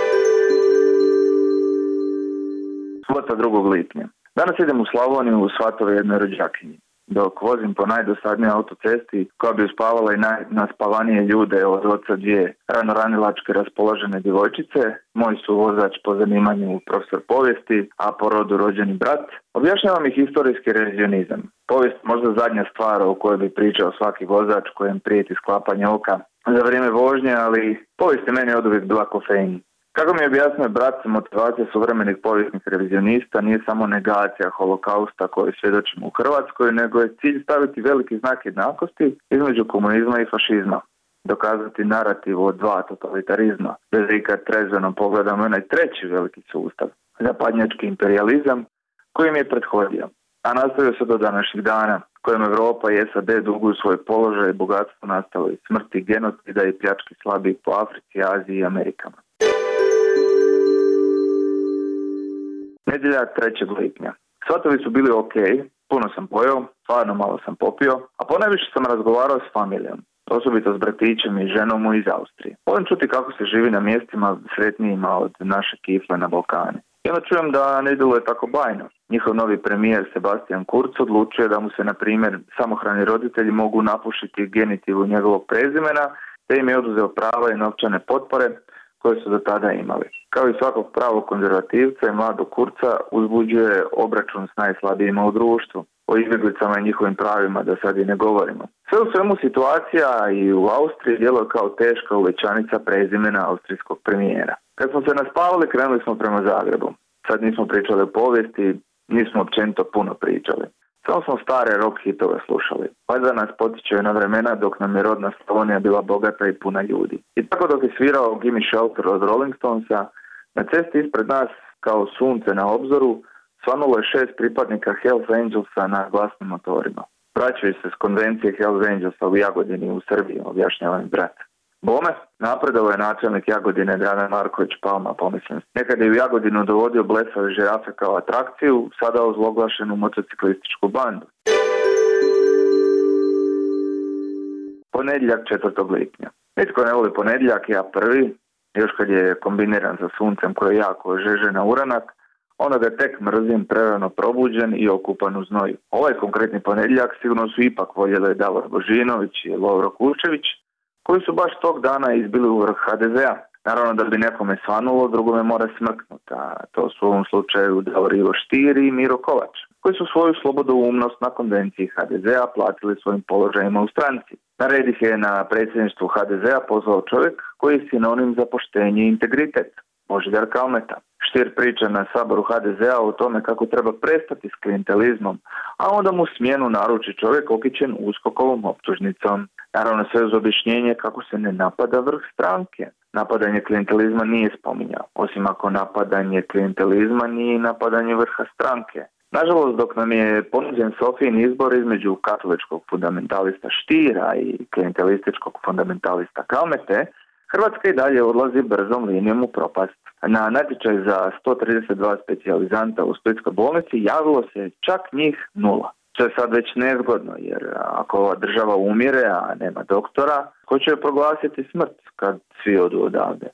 Subota drugog lipnja. Danas idem u Slavoniju u svatove jednoj rođakinji. Dok vozim po najdosadnijoj autocesti koja bi uspavala i najnaspavanije ljude od oca dvije ranoranilačke raspoložene djevojčice, moj su vozač po zanimanju profesor povijesti, a po rodu rođeni brat, objašnjavam ih historijski revizionizam. Povijest možda zadnja stvar o kojoj bi pričao svaki vozač kojem prijeti sklapanje oka za vrijeme vožnje, ali povijest je meni oduvijek bila kofein. Kako mi je objasnio brat, motivacija suvremenih povijesnih revizionista nije samo negacija holokausta koji svjedočimo u Hrvatskoj, nego je cilj staviti veliki znak jednakosti između komunizma i fašizma. Dokazati narativ od dva totalitarizma, bez ikad trezveno pogledamo onaj treći veliki sustav, zapadnjački imperializam, koji mi je prethodio. A nastavio se do današnjih dana, kojem Evropa i S A D duguju svoj položaj i bogatstvo nastalo iz smrti, genocida i pljački slabih po Africi, Aziji i Amerikama. Nedjelja trećeg lipnja. Svatovi su bili ok, puno sam pojeo, stvarno malo sam popio, a ponajviše sam razgovarao s familijom, osobito s bratićem i ženom iz Austrije. Volim čuti kako se živi na mjestima sretnijima od naše kifle na Balkani. I onda čujem da ne djeluje tako bajno. Njihov novi premijer Sebastian Kurz odlučuje da mu se, na primjer, samohrani roditelji mogu napušiti genitivu njegovog prezimena, te im je oduzeo prava i novčane potpore koje su do tada imali. Kao i svakog pravog konzervativca i mladog Kurca uzbuđuje obračun s najslabijima u društvu. O izbjeglicama i njihovim pravima da sad i ne govorimo. Sve u svemu situacija i u Austriji djeluje kao teška uvećanica prezimena austrijskog premijera. Kad smo se naspavali, krenuli smo prema Zagrebu. Sad nismo pričali o povijesti, nismo općenito puno pričali. Samo smo stare rock hitove slušali. Valjda nas potičaju na vremena dok nam je rodna Slavonija bila bogata i puna ljudi. I tako dok je svirao Gimme Shelter od Rolling Stonesa, na cesti ispred nas, kao sunce na obzoru, svanulo je šest pripadnika Hells Angelsa na glasnim motorima. Vraćaju se s konvencije Hells Angelsa u Jagodini u Srbiji, objašnjava mi brat. Bome, napredovao je načelnik Jagodine Dragan Marković Palma, pomislim. Nekad je u Jagodinu dovodio blesave žirafe kao atrakciju, sada ozloglašenu motociklističku bandu. Ponedjeljak četvrtog lipnja. Nitko ne voli ponedjeljak, ja prvi, još kad je kombiniran sa suncem koje jako žeže na uranak, onda ga tek mrzim prerano probuđen i okupan u znoju. Ovaj konkretni ponedjeljak sigurno su ipak voljeli Davor Božinović i Lovro Kuščević, koji su baš tog dana izbili u vrh ha de ze a. Naravno da bi nekome svanulo, drugome mora smrknuti, a to su u ovom slučaju Davor Ivo Stier i Miro Kovač, koji su svoju slobodoumnost na konvenciji ha de ze a platili svojim položajima u stranci. Na red ih je na predsjedništvu ha de ze a pozvao čovjek koji je sinonim za poštenje i integritet, Božidar Kalmeta. Stier priča na saboru ha de ze a o tome kako treba prestati s klijentelizmom, a onda mu smjenu naruči čovjek okićen uskokovom optužnicom. Naravno sve uz objašnjenje kako se ne napada vrh stranke. Napadanje klijentelizma nije spominjao, osim ako napadanje klijentelizma nije napadanje vrha stranke. Nažalost, dok nam je ponuđen Sofijin izbor između katoličkog fundamentalista Stiera i klijentelističkog fundamentalista Kalmete, Hrvatska i dalje odlazi brzom linijom u propast. Na natječaj za sto trideset dva specijalizanta u Splitskoj bolnici javilo se čak njih nula. To je sad već nezgodno, jer ako ova država umire, a nema doktora, ko će joj proglasiti smrt kad svi odu odavde?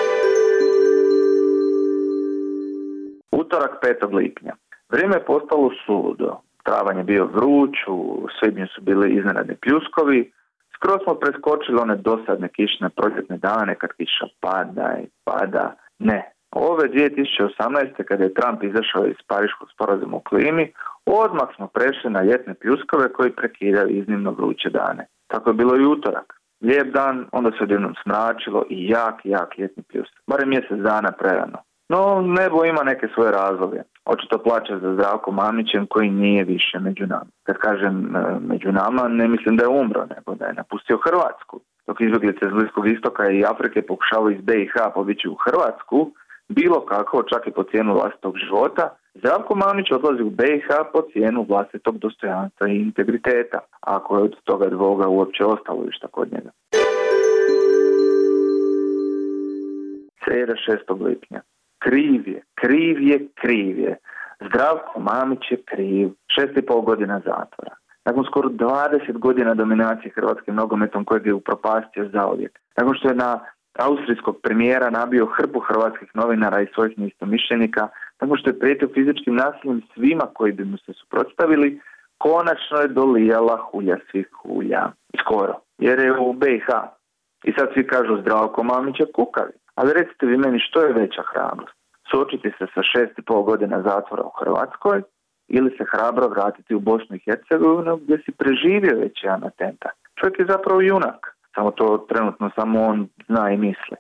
Utorak petog lipnja. Vrijeme je postalo suludo. Travanj je bio vruć, u svibnju su bili iznenadni pljuskovi. Skoro smo preskočili one dosadne kišne proljetne dane kad kiša pada i pada. Ne. Ove dvije tisuće osamnaeste. kada je Trump izašao iz Pariškog sporazuma o klimi, odmah smo prešli na ljetne pljuskove koji prekidaju iznimno vruće dane. Tako je bilo i utorak. Lijep dan, onda se odjednom smračilo i jak, jak ljetni pljusak. Barem mjesec dana prerano. No, nebo ima neke svoje razloge. Očito plaća za Zdravkom Mamićem koji nije više među nama. Kad kažem među nama, ne mislim da je umro, nego da je napustio Hrvatsku. Dok izbjeglice iz Bliskog istoka i Afrike pokušavaju iz be i ha pobjeći u Hrvatsku, bilo kako, čak i po cijenu vlastitog života, Zdravko Mamić odlazi u be i ha po cijenu vlastitog dostojanstva i integriteta, ako je od toga dvoga uopće ostalo išta kod njega. Srijeda šestog lipnja. Kriv je, kriv je, kriv je. Zdravko Mamić je kriv. Šest i pol godina zatvora. Nakon skoro dvadeset godina dominacije hrvatskim nogometom kojeg je upropastio zauvijek. Nakon što je na austrijskog premijera nabio hrpu hrvatskih novinara i svojih neistomišljenika, nakon što je prijetio fizičkim nasiljem svima koji bi mu se suprotstavili, konačno je dolijala hulja svih hulja. Skoro, jer je u be i ha. I sad svi kažu Zdravko Mamić je kukavi. Ali recite vi meni, što je veća hrabrost? Suočiti se sa šest i pol godina zatvora u Hrvatskoj ili se hrabro vratiti u Bosnu i Hercegovinu gdje si preživio već jedan atentat? Čovjek je zapravo junak, samo to trenutno samo on zna i misli.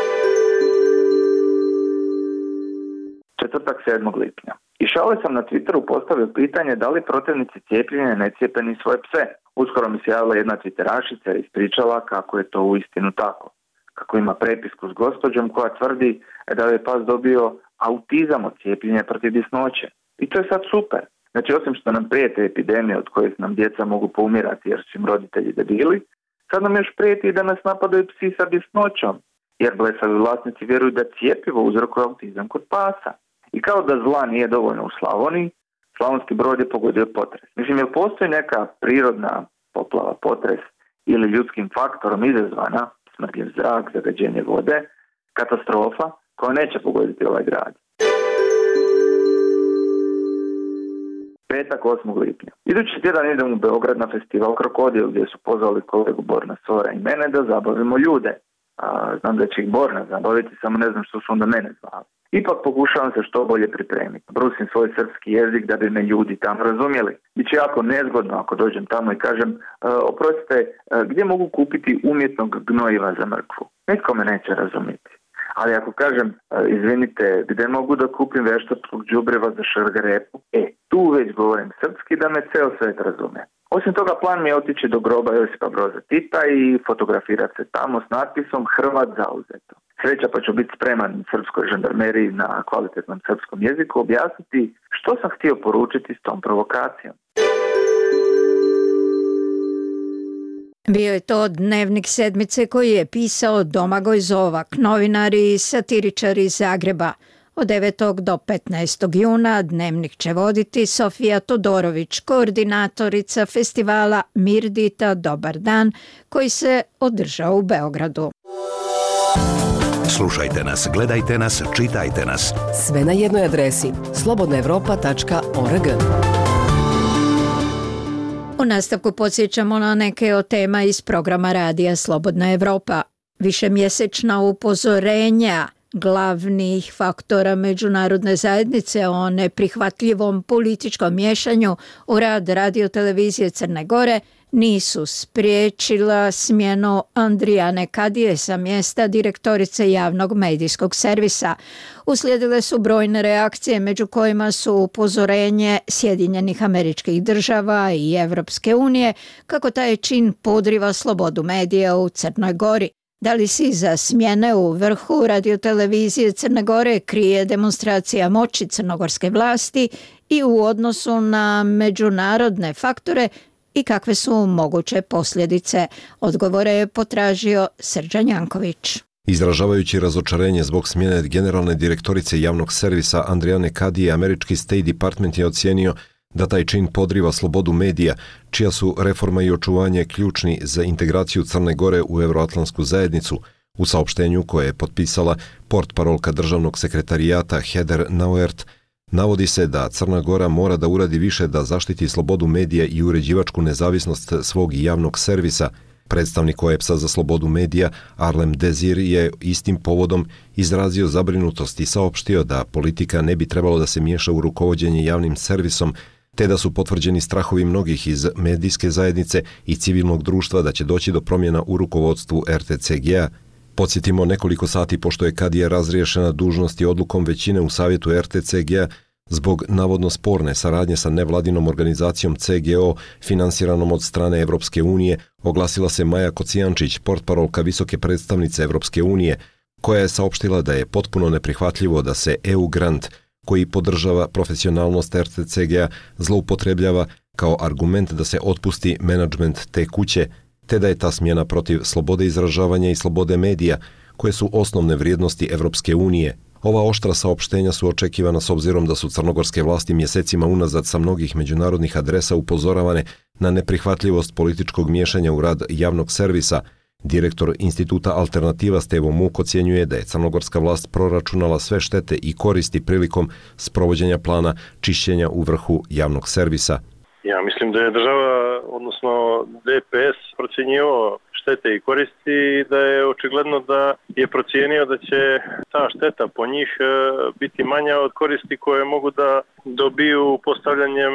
Četvrtak sedmog lipnja. I šale sam na Twitteru postavio pitanje da li protivnici cijepljenja ne cijepe ni svoje pse. Uskoro mi se javila jedna twitterašica i ispričala kako je to uistinu tako. Kako ima prepisku s gospođom koja tvrdi da je pas dobio autizam od cijepljenja protiv bjesnoće. I to je sad super. Znači, osim što nam prijete epidemije od kojih nam djeca mogu poumirati jer su im roditelji debili, sad nam još prijeti da nas napadaju psi sa bjesnoćom, jer blesavi vlasnici vjeruju da cijepivo uzrokuje autizam kod pasa. I kao da zla nije dovoljno u Slavoniji, Slavonski Brod je pogodio potres. Mislim, jel postoji neka prirodna poplava, potres ili ljudskim faktorom izazvana, smrdljiv zrak, zagađenje vode, katastrofa koja neće pogoditi ovaj grad? Petak osmog lipnja. Idući tjedan idem u Beograd na festival Krokodil gdje su pozvali kolegu Borna Sora i mene da zabavimo ljude. A, znam da će ih Borna zabaviti, samo ne znam što su onda mene zvali. Ipak pokušavam se što bolje pripremiti. Brusim svoj srpski jezik da bi me ljudi tamo razumjeli. Biće jako nezgodno ako dođem tamo i kažem e, oprostite, e, gdje mogu kupiti umjetnog gnojiva za mrkvu? Nitko me neće razumjeti. Ali ako kažem, izvinite, gdje mogu da kupim veštačkog đubriva za šargarepu? E, tu već govorim srpski da me ceo svet razume. Osim toga, plan mi je otići do groba Josipa Broza Tita i fotografirati se tamo s natpisom Hrvat zauzeto. Sreća pa ću biti spreman srpskoj žandarmeriji na kvalitetnom srpskom jeziku objasniti što sam htio poručiti s tom provokacijom. Bio je to Dnevnik sedmice koji je pisao Domagoj Zovak, novinar i satiričar iz Zagreba. Od devetog do petnaestog juna Dnevnik će voditi Sofija Todorović, koordinatorica festivala Mirdita Dobar dan, koji se održao u Beogradu. Slušajte nas, gledajte nas, čitajte nas. Sve na jednoj adresi slobodna evropa tačka org. U nastavku podsjećamo na neke od tema iz programa radija Slobodna Evropa. Višemjesečna upozorenja glavnih faktora međunarodne zajednice o neprihvatljivom političkom miješanju u rad radiotelevizije Crne Gore nisu spriječila smjenu Andrijane Kadije sa mjesta direktorice javnog medijskog servisa. Uslijedile su brojne reakcije, među kojima su upozorenje Sjedinjenih Američkih Država i Evropske unije kako taj čin podriva slobodu medija u Crnoj Gori. Da li se iza smjene u vrhu radiotelevizije Crne Gore krije demonstracija moći crnogorske vlasti i u odnosu na međunarodne faktore i kakve su moguće posljedice? Odgovore je potražio Srđan Janković. Izražavajući razočarenje zbog smjene generalne direktorice javnog servisa Andrijane Kadije, američki State Department je ocijenio da taj čin podriva slobodu medija, čija su reforma i očuvanje ključni za integraciju Crne Gore u Evroatlantsku zajednicu. U saopštenju koje je potpisala portparolka državnog sekretarijata Heather Nauert, navodi se da Crna Gora mora da uradi više da zaštiti slobodu medija i uređivačku nezavisnost svog javnog servisa. Predstavnik O E P S-a za slobodu medija Arlem Dezir je istim povodom izrazio zabrinutost i saopštio da politika ne bi trebalo da se miješa u rukovođenje javnim servisom, te da su potvrđeni strahovi mnogih iz medijske zajednice i civilnog društva da će doći do promjena u rukovodstvu R T C G-a. Podsjetimo, nekoliko sati pošto je Kadija razriješena dužnosti odlukom većine u savjetu R T C G-a zbog navodno sporne saradnje sa nevladinom organizacijom C G O finansiranom od strane Evropske unije, oglasila se Maja Kocijančić, portparolka visoke predstavnice Evropske unije, koja je saopštila da je potpuno neprihvatljivo da se E U grant, koji podržava profesionalnost R T C G-a, zloupotrebljava kao argument da se otpusti menadžment te kuće, te da je ta smjena protiv slobode izražavanja i slobode medija, koje su osnovne vrijednosti Evropske unije. Ova oštra saopštenja su očekivana s obzirom da su crnogorske vlasti mjesecima unazad sa mnogih međunarodnih adresa upozoravane na neprihvatljivost političkog miješanja u rad javnog servisa. Direktor Instituta Alternativa Stevo Muk ocjenjuje da je crnogorska vlast proračunala sve štete i koristi prilikom sprovođenja plana čišćenja u vrhu javnog servisa. Ja mislim da je država, odnosno D P S, procjenjivao štete i koristi i da je očigledno da je procijenio da će ta šteta po njih biti manja od koristi koje mogu da dobiju postavljanjem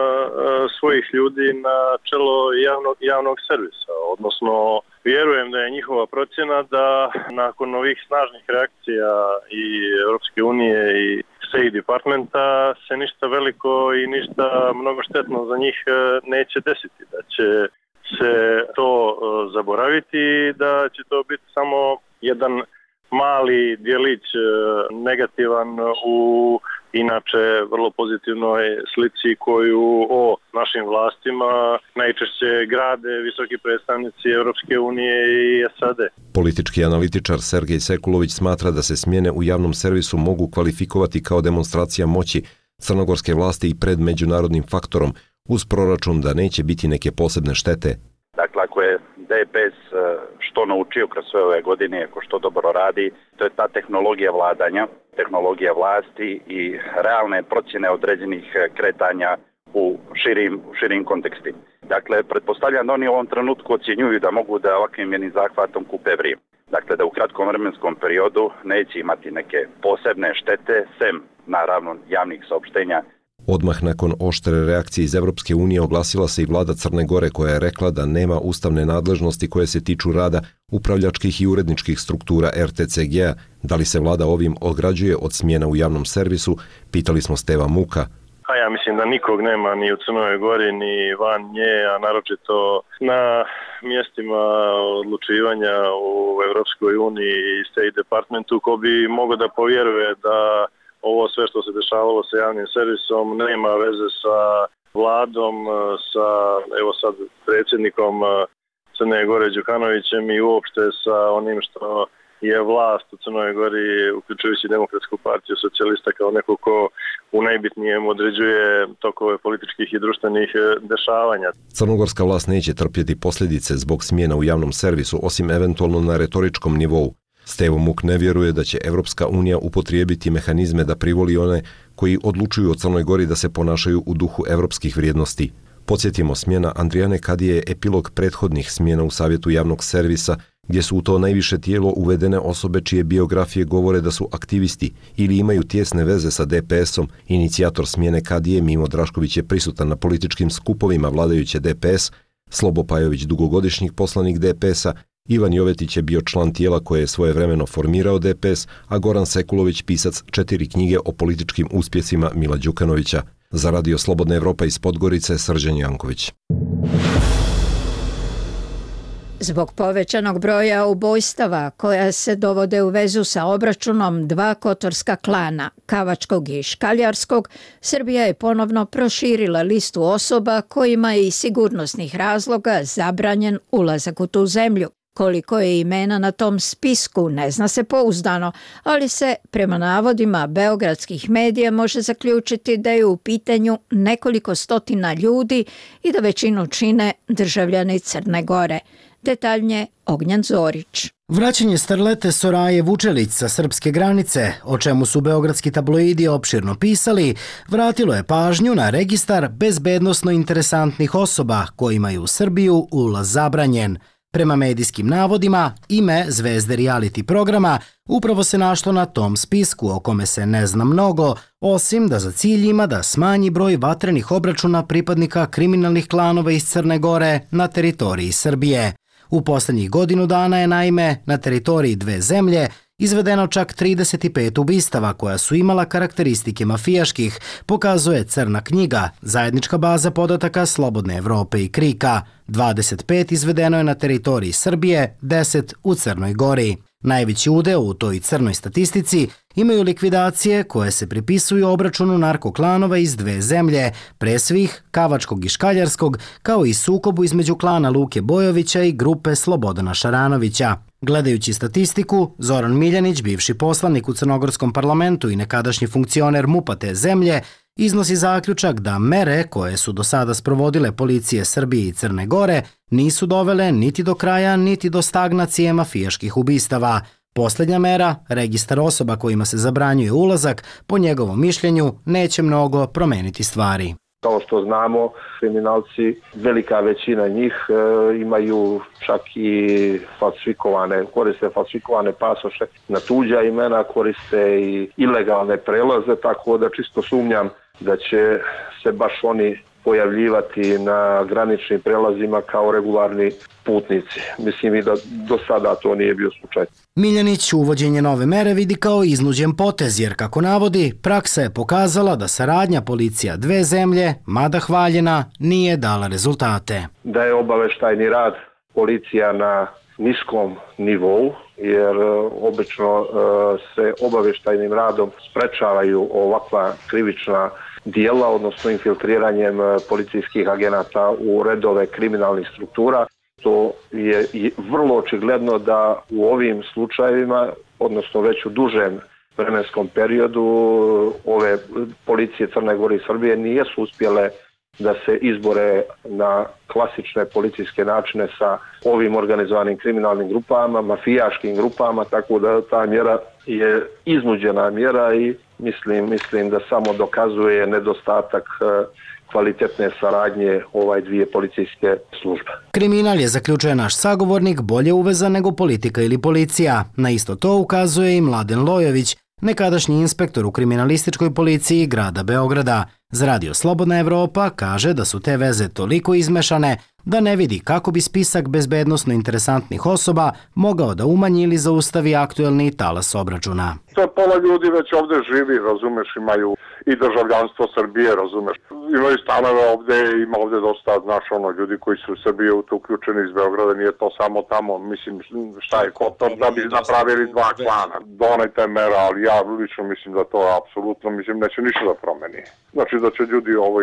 svojih ljudi na čelo javnog, javnog servisa. Odnosno, vjerujem da je njihova procjena da nakon ovih snažnih reakcija i Europske unije i State Departmenta se ništa veliko i ništa mnogo štetno za njih neće desiti. Da će se to zaboraviti, da će to biti samo jedan mali djelić negativan u inače vrlo pozitivnoj slici koju o našim vlastima najčešće grade visoki predstavnici Europske unije i S A D. Politički analitičar Sergej Sekulović smatra da se smjene u javnom servisu mogu kvalifikovati kao demonstracija moći crnogorske vlasti i pred međunarodnim faktorom, uz proračun da neće biti neke posebne štete. Dakle, ako je D P S što naučio kroz sve ove godine, ako što dobro radi, to je ta tehnologija vladanja, tehnologija vlasti i realne procjene određenih kretanja u širim, u širim konteksti. Dakle, pretpostavljam da oni u ovom trenutku ocjenjuju da mogu da ovakvim jednim zahvatom kupe vrijeme. Dakle, da u kratkom vremenskom periodu neće imati neke posebne štete, sem, naravno, javnih saopštenja. Odmah nakon oštre reakcije iz Evropske unije oglasila se i vlada Crne Gore koja je rekla da nema ustavne nadležnosti koje se tiču rada upravljačkih i uredničkih struktura R T C G-a. Da li se vlada ovim ograđuje od smjena u javnom servisu, pitali smo Steva Muka. A ja mislim da nikog nema ni u Crnoj Gori, ni van nje, a naročito na mjestima odlučivanja u Evropskoj uniji i State Departmentu, ko bi mogao da povjeruje da ovo sve što se dešavalo sa javnim servisom nema veze sa vladom, sa evo sad predsjednikom Crne Gore Đukanovićem i uopšte sa onim što je vlast u Crnoj Gori, uključujući Demokratsku partiju socijalista, kao neko ko u najbitnijem određuje tokove političkih i društvenih dešavanja. Crnogorska vlast neće trpjeti posljedice zbog smjena u javnom servisu, osim eventualno na retoričkom nivou. Stevo Muk ne vjeruje da će Evropska unija upotrijebiti mehanizme da privoli one koji odlučuju o Crnoj Gori da se ponašaju u duhu evropskih vrijednosti. Podsjetimo, smjena Andrijane Kadije je epilog prethodnih smjena u Savjetu javnog servisa, gdje su u to najviše tijelo uvedene osobe čije biografije govore da su aktivisti ili imaju tjesne veze sa D P S-om. Inicijator smjene Kadije, Mimo Drašković, je prisutan na političkim skupovima vladajuće D P S, Slobo Pajović, dugogodišnji poslanik D P S-a, Ivan Jovetić je bio član tijela koje je svojevremeno formirao D P S, a Goran Sekulović pisac četiri knjige o političkim uspjesima Mila Đukanovića. Za Radio Slobodna Evropa iz Podgorice, Srđan Janković. Zbog povećanog broja ubojstava koja se dovode u vezu sa obračunom dva kotorska klana, Kavačkog i Škaljarskog, Srbija je ponovno proširila listu osoba kojima je iz sigurnosnih razloga zabranjen ulazak u tu zemlju. Koliko je imena na tom spisku ne zna se pouzdano, ali se prema navodima beogradskih medija može zaključiti da je u pitanju nekoliko stotina ljudi i da većinu čine državljani Crne Gore. Detaljnije Ognjan Zorić. Vraćanje starlete Soraje Vučelić sa srpske granice, o čemu su beogradski tabloidi opširno pisali, vratilo je pažnju na registar bezbednosno interesantnih osoba kojima je u Srbiju ulaz zabranjen. Prema medijskim navodima, ime zvezde reality programa upravo se našlo na tom spisku o kome se ne zna mnogo, osim da za cilj ima da smanji broj vatrenih obračuna pripadnika kriminalnih klanova iz Crne Gore na teritoriji Srbije. U posljednjih godinu dana je naime na teritoriji dve zemlje izvedeno čak trideset pet ubistava koja su imala karakteristike mafijaških, pokazuje Crna knjiga, zajednička baza podataka Slobodne Evrope i Krika. dvadeset pet izvedeno je na teritoriji Srbije, deset u Crnoj Gori. Najveći udeo u toj crnoj statistici imaju likvidacije koje se pripisuju obračunu narkoklanova iz dve zemlje, pre svih Kavačkog i Škaljarskog, kao i sukobu između klana Luke Bojovića i grupe Slobodana Šaranovića. Gledajući statistiku, Zoran Miljanić, bivši poslanik u Crnogorskom parlamentu i nekadašnji funkcioner MUP-a te zemlje, iznosi zaključak da mere koje su do sada sprovodile policije Srbije i Crne Gore nisu dovele niti do kraja, niti do stagnacije mafijaških ubistava. Posljednja mera, registar osoba kojima se zabranjuje ulazak, po njegovom mišljenju, neće mnogo promeniti stvari. Kao što znamo, kriminalci, velika većina njih e, imaju čak i falsifikovane, koriste falsifikovane pasoše na tuđa imena, koriste i ilegalne prelaze, tako da čisto sumnjam da će se baš oni pojavljivati na graničnim prelazima kao regularni putnici. Mislim i da do sada to nije bio slučaj. Miljanić uvođenje nove mere vidi kao iznuđen potez, jer kako navodi, praksa je pokazala da saradnja policija dve zemlje, mada hvaljena, nije dala rezultate. Da je obaveštajni rad policija na niskom nivou jer obično se obavještajnim radom sprečavaju ovakva krivična dijela, odnosno infiltriranjem policijskih agenata u redove kriminalnih struktura. To je vrlo očigledno da u ovim slučajevima, odnosno već u dužem vremenskom periodu, ove policije Crne Gore i Srbije nijesu uspjele da se izbore na klasične policijske načine sa ovim organizovanim kriminalnim grupama, mafijaškim grupama, tako da ta mjera je iznuđena mjera i mislim, mislim da samo dokazuje nedostatak kvalitetne saradnje ovaj dvije policijske službe. Kriminal je, zaključuje naš sagovornik, bolje uvezan nego politika ili policija. Na isto to ukazuje i Mladen Lojović, nekadašnji inspektor u kriminalističkoj policiji grada Beograda. Za Radio Slobodna Evropa kaže da su te veze toliko izmešane da ne vidi kako bi spisak bezbednosno interesantnih osoba mogao da umanji ili zaustavi aktuelni talas obračuna. To pola ljudi već ovde živi, razumeš, imaju i državljanstvo Srbije, razumeš. Imaju stanove ovde, ima ovde dosta, znaš, ono, ljudi koji su u Srbiji uključeni iz Beograda, nije to samo tamo, mislim, šta je Kotor, da bi napravili dva klana. Donajte mera, ali ja lično mislim da to apsolutno, mislim, neće ništa da promeni. Znači da će ljudi ovaj,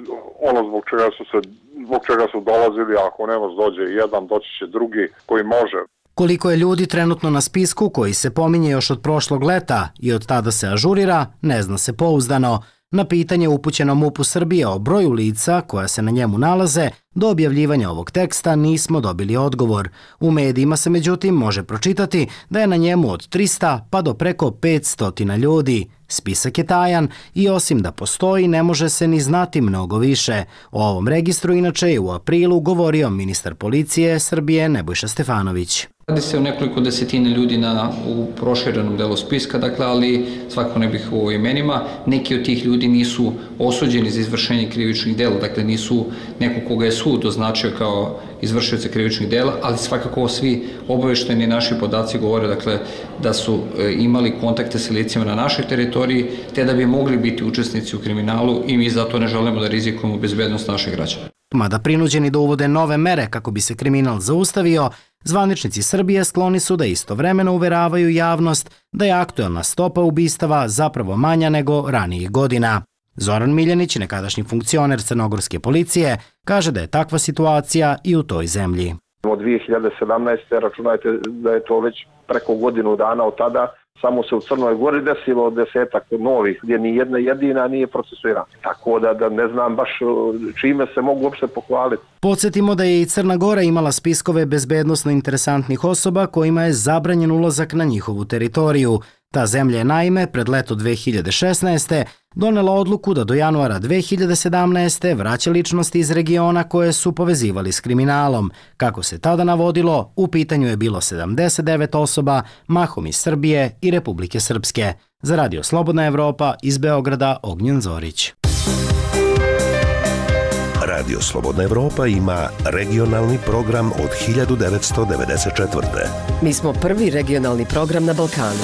ono zbog čega su se, zbog čega su dolazili, ako ne može dođe jedan, doći će drugi koji može. Koliko je ljudi trenutno na spisku koji se pominje još od prošlog leta i od tada se ažurira, ne zna se pouzdano. Na pitanje upućeno MUP-u Srbije o broju lica koja se na njemu nalaze, do objavljivanja ovog teksta nismo dobili odgovor. U medijima se međutim može pročitati da je na njemu od trista pa do preko petsto ljudi. Spisak je tajan i osim da postoji ne može se ni znati mnogo više. O ovom registru inače je u aprilu govorio ministar policije Srbije Nebojša Stefanović. Radi se o nekoliko desetina ljudi na, u proširenom delu spiska, dakle, ali svakako ne bih u imenima. Neki od tih ljudi nisu osuđeni za izvršenje krivičnih dela, dakle nisu neko koga je sud označio kao izvršioca krivičnih dela, ali svakako svi obaveštajni naši podaci govore, dakle, da su e, imali kontakte sa licima na našoj teritoriji, te da bi mogli biti učesnici u kriminalu i mi zato ne želimo da rizikujemo bezbednost naših građana. Mada prinuđeni da uvode nove mere kako bi se kriminal zaustavio, zvaničnici Srbije skloni su da istovremeno uveravaju javnost da je aktuelna stopa ubistava zapravo manja nego ranijih godina. Zoran Miljanić, nekadašnji funkcioner crnogorske policije, kaže da je takva situacija i u toj zemlji. Od dvije hiljade sedamnaeste. računajte da je to već preko godinu dana od tada, samo se u Crnoj Gori desilo desetak novih, gdje ni jedna jedina nije procesuirana. Tako da, da ne znam baš čime se mogu uopšte pohvaliti. Podsjetimo da je i Crna Gora imala spiskove bezbednosno interesantnih osoba kojima je zabranjen ulazak na njihovu teritoriju. Ta zemlja je naime pred leto dve hiljade šesnaeste. donela odluku da do januara dve hiljade sedamnaeste. vraća ličnosti iz regiona koje su povezivali s kriminalom. Kako se tada navodilo, u pitanju je bilo sedamdeset devet osoba, mahom iz Srbije i Republike Srpske. Za Radio Slobodna Evropa iz Beograda, Ognjen Zorić. Radio Slobodna Evropa ima regionalni program od hiljadu devetsto devedeset četvrte. Mi smo prvi regionalni program na Balkanu.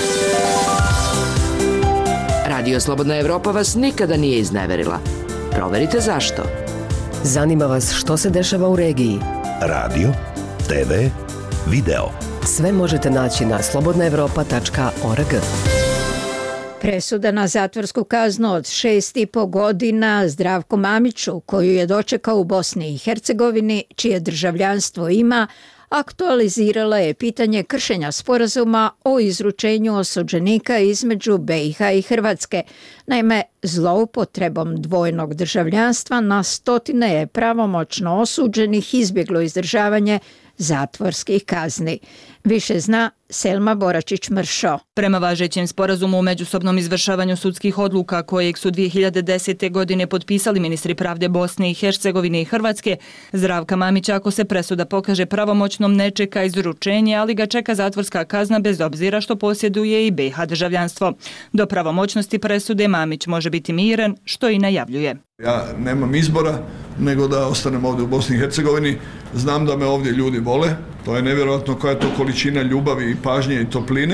Radio Slobodna Evropa vas nikada nije izneverila. Proverite zašto. Zanima vas što se dešava u regiji. Radio, te ve, video. Sve možete naći na slobodna evropa tačka org. Presuda na zatvorsku kaznu od šest i po godina Zdravku Mamiću, koju je dočekao u Bosni i Hercegovini, čije državljanstvo ima, aktualizirala je pitanje kršenja sporazuma o izručenju osuđenika između be i ha i Hrvatske. Naime, zloupotrebom dvojnog državljanstva na stotine je pravomoćno osuđenih izbjeglo izdržavanje zatvorskih kazni. Više zna Selma Boračić-Mršo. Prema važećem sporazumu o međusobnom izvršavanju sudskih odluka kojeg su dvije hiljade desete. godine potpisali ministri pravde Bosne i Hercegovine i Hrvatske, Zdravka Mamića, ako se presuda pokaže pravomoćnom, ne čeka izručenje, ali ga čeka zatvorska kazna bez obzira što posjeduje i be i ha državljanstvo. Do pravomoćnosti presude Mamić može biti miran, što i najavljuje. Ja nemam izbora nego da ostanem ovdje u Bosni i Hercegovini. Znam da me ovdje ljudi vole. To je nevjerojatno koja je to količina ljubavi i pažnje i topline.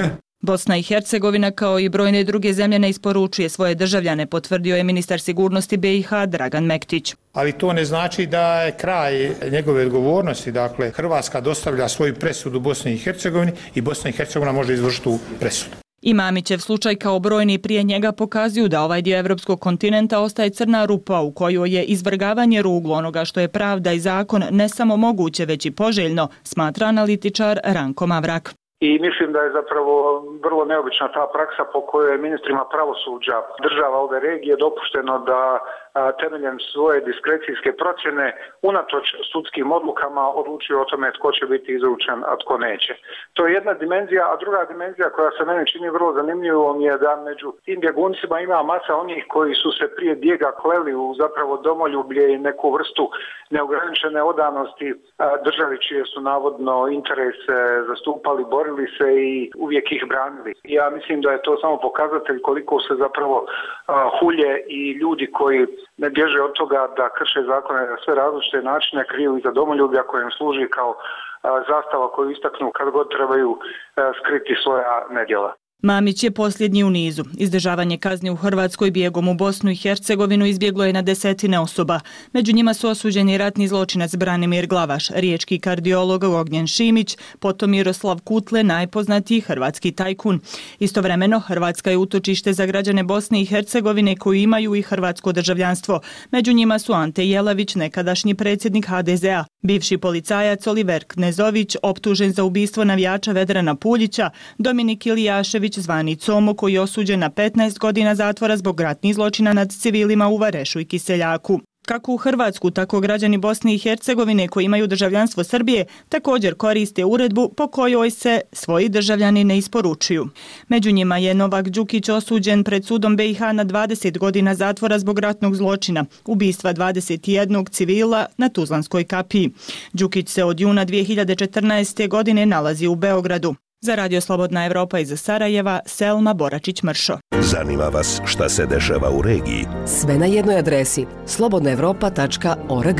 Bosna i Hercegovina kao i brojne druge zemlje ne isporučuje svoje državljane, potvrdio je ministar sigurnosti B i H Dragan Mektić. Ali to ne znači da je kraj njegove odgovornosti. Dakle, Hrvatska dostavlja svoju presudu Bosni i Hercegovini i Bosna i Hercegovina može izvršiti tu presudu. I Mamićev slučaj kao brojni prije njega pokazuju da ovaj dio evropskog kontinenta ostaje crna rupa u kojoj je izvrgavanje ruglu onoga što je pravda i zakon ne samo moguće već i poželjno, smatra analitičar Ranko Mavrak. I mislim da je zapravo vrlo neobična ta praksa po kojoj je ministrima pravosuđa država ove regije dopušteno da temeljem svoje diskrecijske procjene unatoč sudskim odlukama odlučuju o tome tko će biti izručen, a tko neće. To je jedna dimenzija, a druga dimenzija koja se meni čini vrlo zanimljivom je da među tim bjeguncima ima masa onih koji su se prije bijega kleli u zapravo domoljublje i neku vrstu neograničene odanosti državi čije su navodno interese zastupali, borili se i uvijek ih branili. Ja mislim da je to samo pokazatelj koliko se zapravo hulje i ljudi koji ne bježe od toga da krše zakone na sve različite načine, kriju iza domoljublja kojem služi kao zastava koju istaknu kad god trebaju skriti svoja nedjela. Mamić je posljednji u nizu. Izdržavanje kazni u Hrvatskoj bijegom u Bosnu i Hercegovinu izbjeglo je na desetine osoba. Među njima su osuđeni ratni zločinac Branimir Glavaš, riječki kardiolog Ognjen Šimić, potom Miroslav Kutle, najpoznatiji hrvatski tajkun. Istovremeno, Hrvatska je utočište za građane Bosne i Hercegovine koji imaju i hrvatsko državljanstvo. Među njima su Ante Jelavić, nekadašnji predsjednik H D Z A, bivši policajac Oliver Knezović, optužen za ubistvo navijača Vedrana Puljića, Dominik Ilijašević, zvani Como, koji je osuđen na petnaest godina zatvora zbog ratnih zločina nad civilima u Varešu i Kiseljaku. Kako u Hrvatsku, tako građani Bosne i Hercegovine koji imaju državljanstvo Srbije također koriste uredbu po kojoj se svoji državljani ne isporučuju. Među njima je Novak Đukić osuđen pred sudom B i H na dvadeset godina zatvora zbog ratnog zločina, ubistva dvadeset jednog civila na Tuzlanskoj kapiji. Đukić se od juna dvije hiljade četrnaeste. godine nalazi u Beogradu. Za Radio Slobodna Evropa iz Sarajeva, Selma Boračić-Mršo. Zanima vas šta se dešava u regiji? Sve na jednoj adresi slobodna evropa tačka org.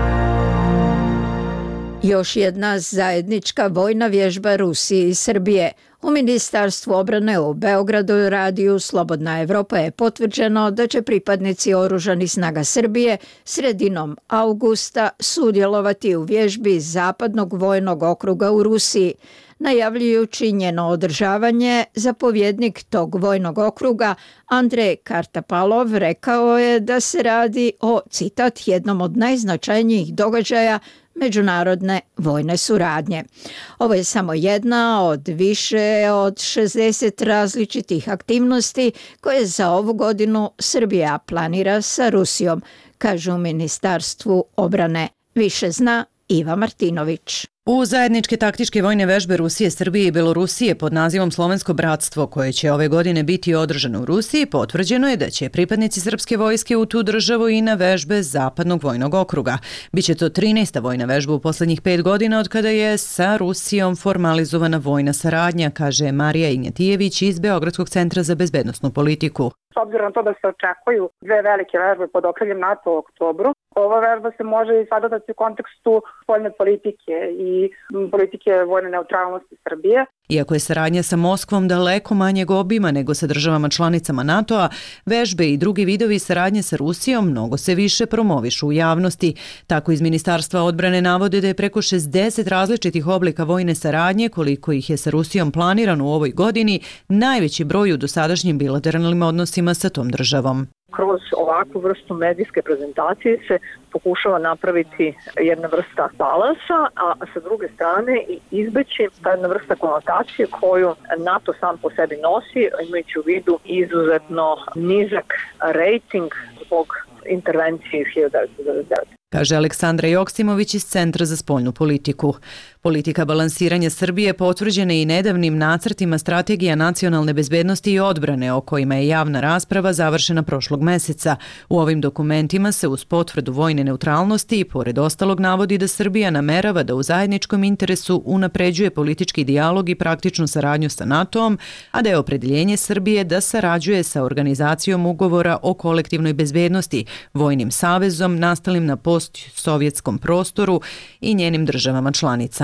Još jedna zajednička vojna vježba Rusije i Srbije. U Ministarstvu obrane u Beogradu radiju Slobodna Evropa je potvrđeno da će pripadnici oružanih snaga Srbije sredinom avgusta sudjelovati u vježbi Zapadnog vojnog okruga u Rusiji. Najavljujući njeno održavanje, zapovjednik tog vojnog okruga Andrej Kartapalov rekao je da se radi o, citat, jednom od najznačajnijih događaja međunarodne vojne suradnje. Ovo je samo jedna od više od šezdeset različitih aktivnosti koje za ovu godinu Srbija planira sa Rusijom, kažu u Ministarstvu obrane. Više zna Iva Martinović. U zajedničke taktičke vojne vežbe Rusije, Srbije i Belorusije pod nazivom Slovensko bratstvo, koje će ove godine biti održano u Rusiji, potvrđeno je da će pripadnici srpske vojske u tu državu i na vežbe Zapadnog vojnog okruga. Biće to trinaesta vojna vežba u posljednjih pet godina od kada je sa Rusijom formalizovana vojna saradnja, kaže Marija Ignjatijević iz Beogradskog centra za bezbednosnu politiku. S obzirom na to da se očekuju dve velike vežbe pod okriljem NATO u oktobru, ova vežba se može i sagledati u kontekstu spoljne politike i politike vojne neutralnosti Srbije. Iako je saradnja sa Moskvom daleko manjeg obima nego sa državama članicama NATO-a, vežbe i drugi vidovi saradnje sa Rusijom mnogo se više promovišu u javnosti. Tako iz Ministarstva odbrane navode da je preko šezdeset različitih oblika vojne saradnje, koliko ih je sa Rusijom planirano u ovoj godini, najveći broj u dosadašnjim bilateralnim odnosima sa tom državom. Kroz ovakvu vrstu medijske prezentacije se pokušava napraviti jedna vrsta balansa, a sa druge strane i izbeći ta jedna vrsta konotacije koju NATO sam po sebi nosi, imajući u vidu izuzetno nizak rejting zbog intervencije iz hiljadu devetsto devedeset devete. Kaže Aleksandra Joksimović iz Centra za spoljnu politiku. Politika balansiranja Srbije potvrđena je i nedavnim nacrtima strategija nacionalne bezbednosti i odbrane o kojima je javna rasprava završena prošlog meseca. U ovim dokumentima se uz potvrdu vojne neutralnosti i pored ostalog navodi da Srbija namerava da u zajedničkom interesu unapređuje politički dijalog i praktičnu saradnju sa NATO-om, a da je opredeljenje Srbije da sarađuje sa organizacijom ugovora o kolektivnoj bezbednosti, vojnim savezom nastalim na post-sovjetskom prostoru i njenim državama članicama.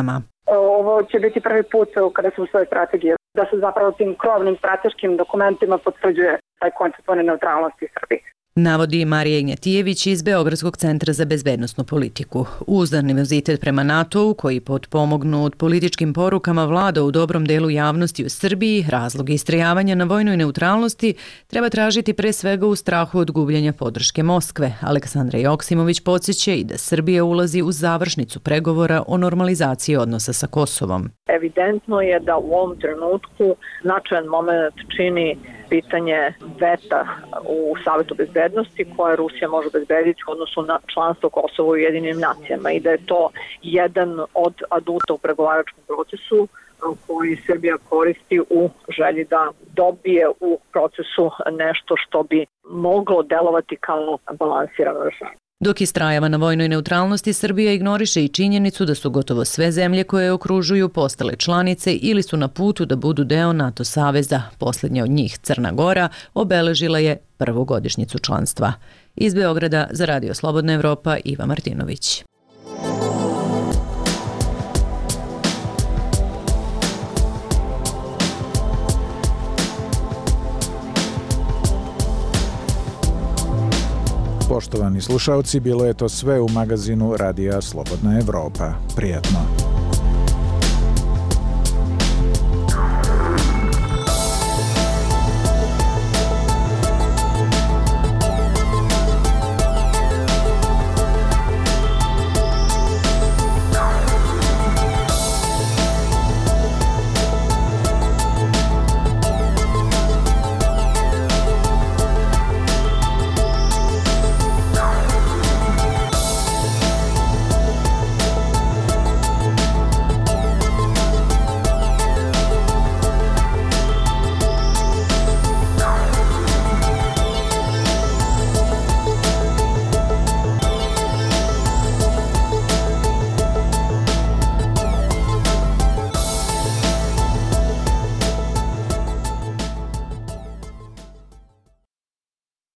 Ovo će biti prvi put kada se usvoje strategije, da se zapravo tim krovnim strateškim dokumentima potvrđuje taj koncept vojne neutralnosti Srbije. Navodi Marija Ignjatijević iz Beogradskog centra za bezbednosnu politiku. Uz animozitet prema NATO-u, koji potpomognut političkim porukama vlada u dobrom delu javnosti u Srbiji, razlog istrajavanja na vojnoj neutralnosti treba tražiti pre svega u strahu od gubljenja podrške Moskve. Aleksandra Joksimović podsjeća i da Srbija ulazi u završnicu pregovora o normalizaciji odnosa sa Kosovom. Evidentno je da u ovom trenutku značajan moment čini pitanje veta u Savetu bezbednosti koje Rusija može bezbediti u odnosu na članstvo Kosova u Ujedinjenim nacijama i da je to jedan od aduta u pregovaračkom procesu koji Srbija koristi u želji da dobije u procesu nešto što bi moglo delovati kao balansirano rešenje. Dok istrajava na vojnoj neutralnosti, Srbija ignoriše i činjenicu da su gotovo sve zemlje koje je okružuju postale članice ili su na putu da budu deo NATO saveza. Poslednja od njih, Crna Gora, obeležila je prvu godišnjicu članstva. Iz Beograda za Radio Slobodna Evropa, Iva Martinović. Poštovani slušalci, bilo je to sve u magazinu Radija Slobodna Evropa. Prijatno.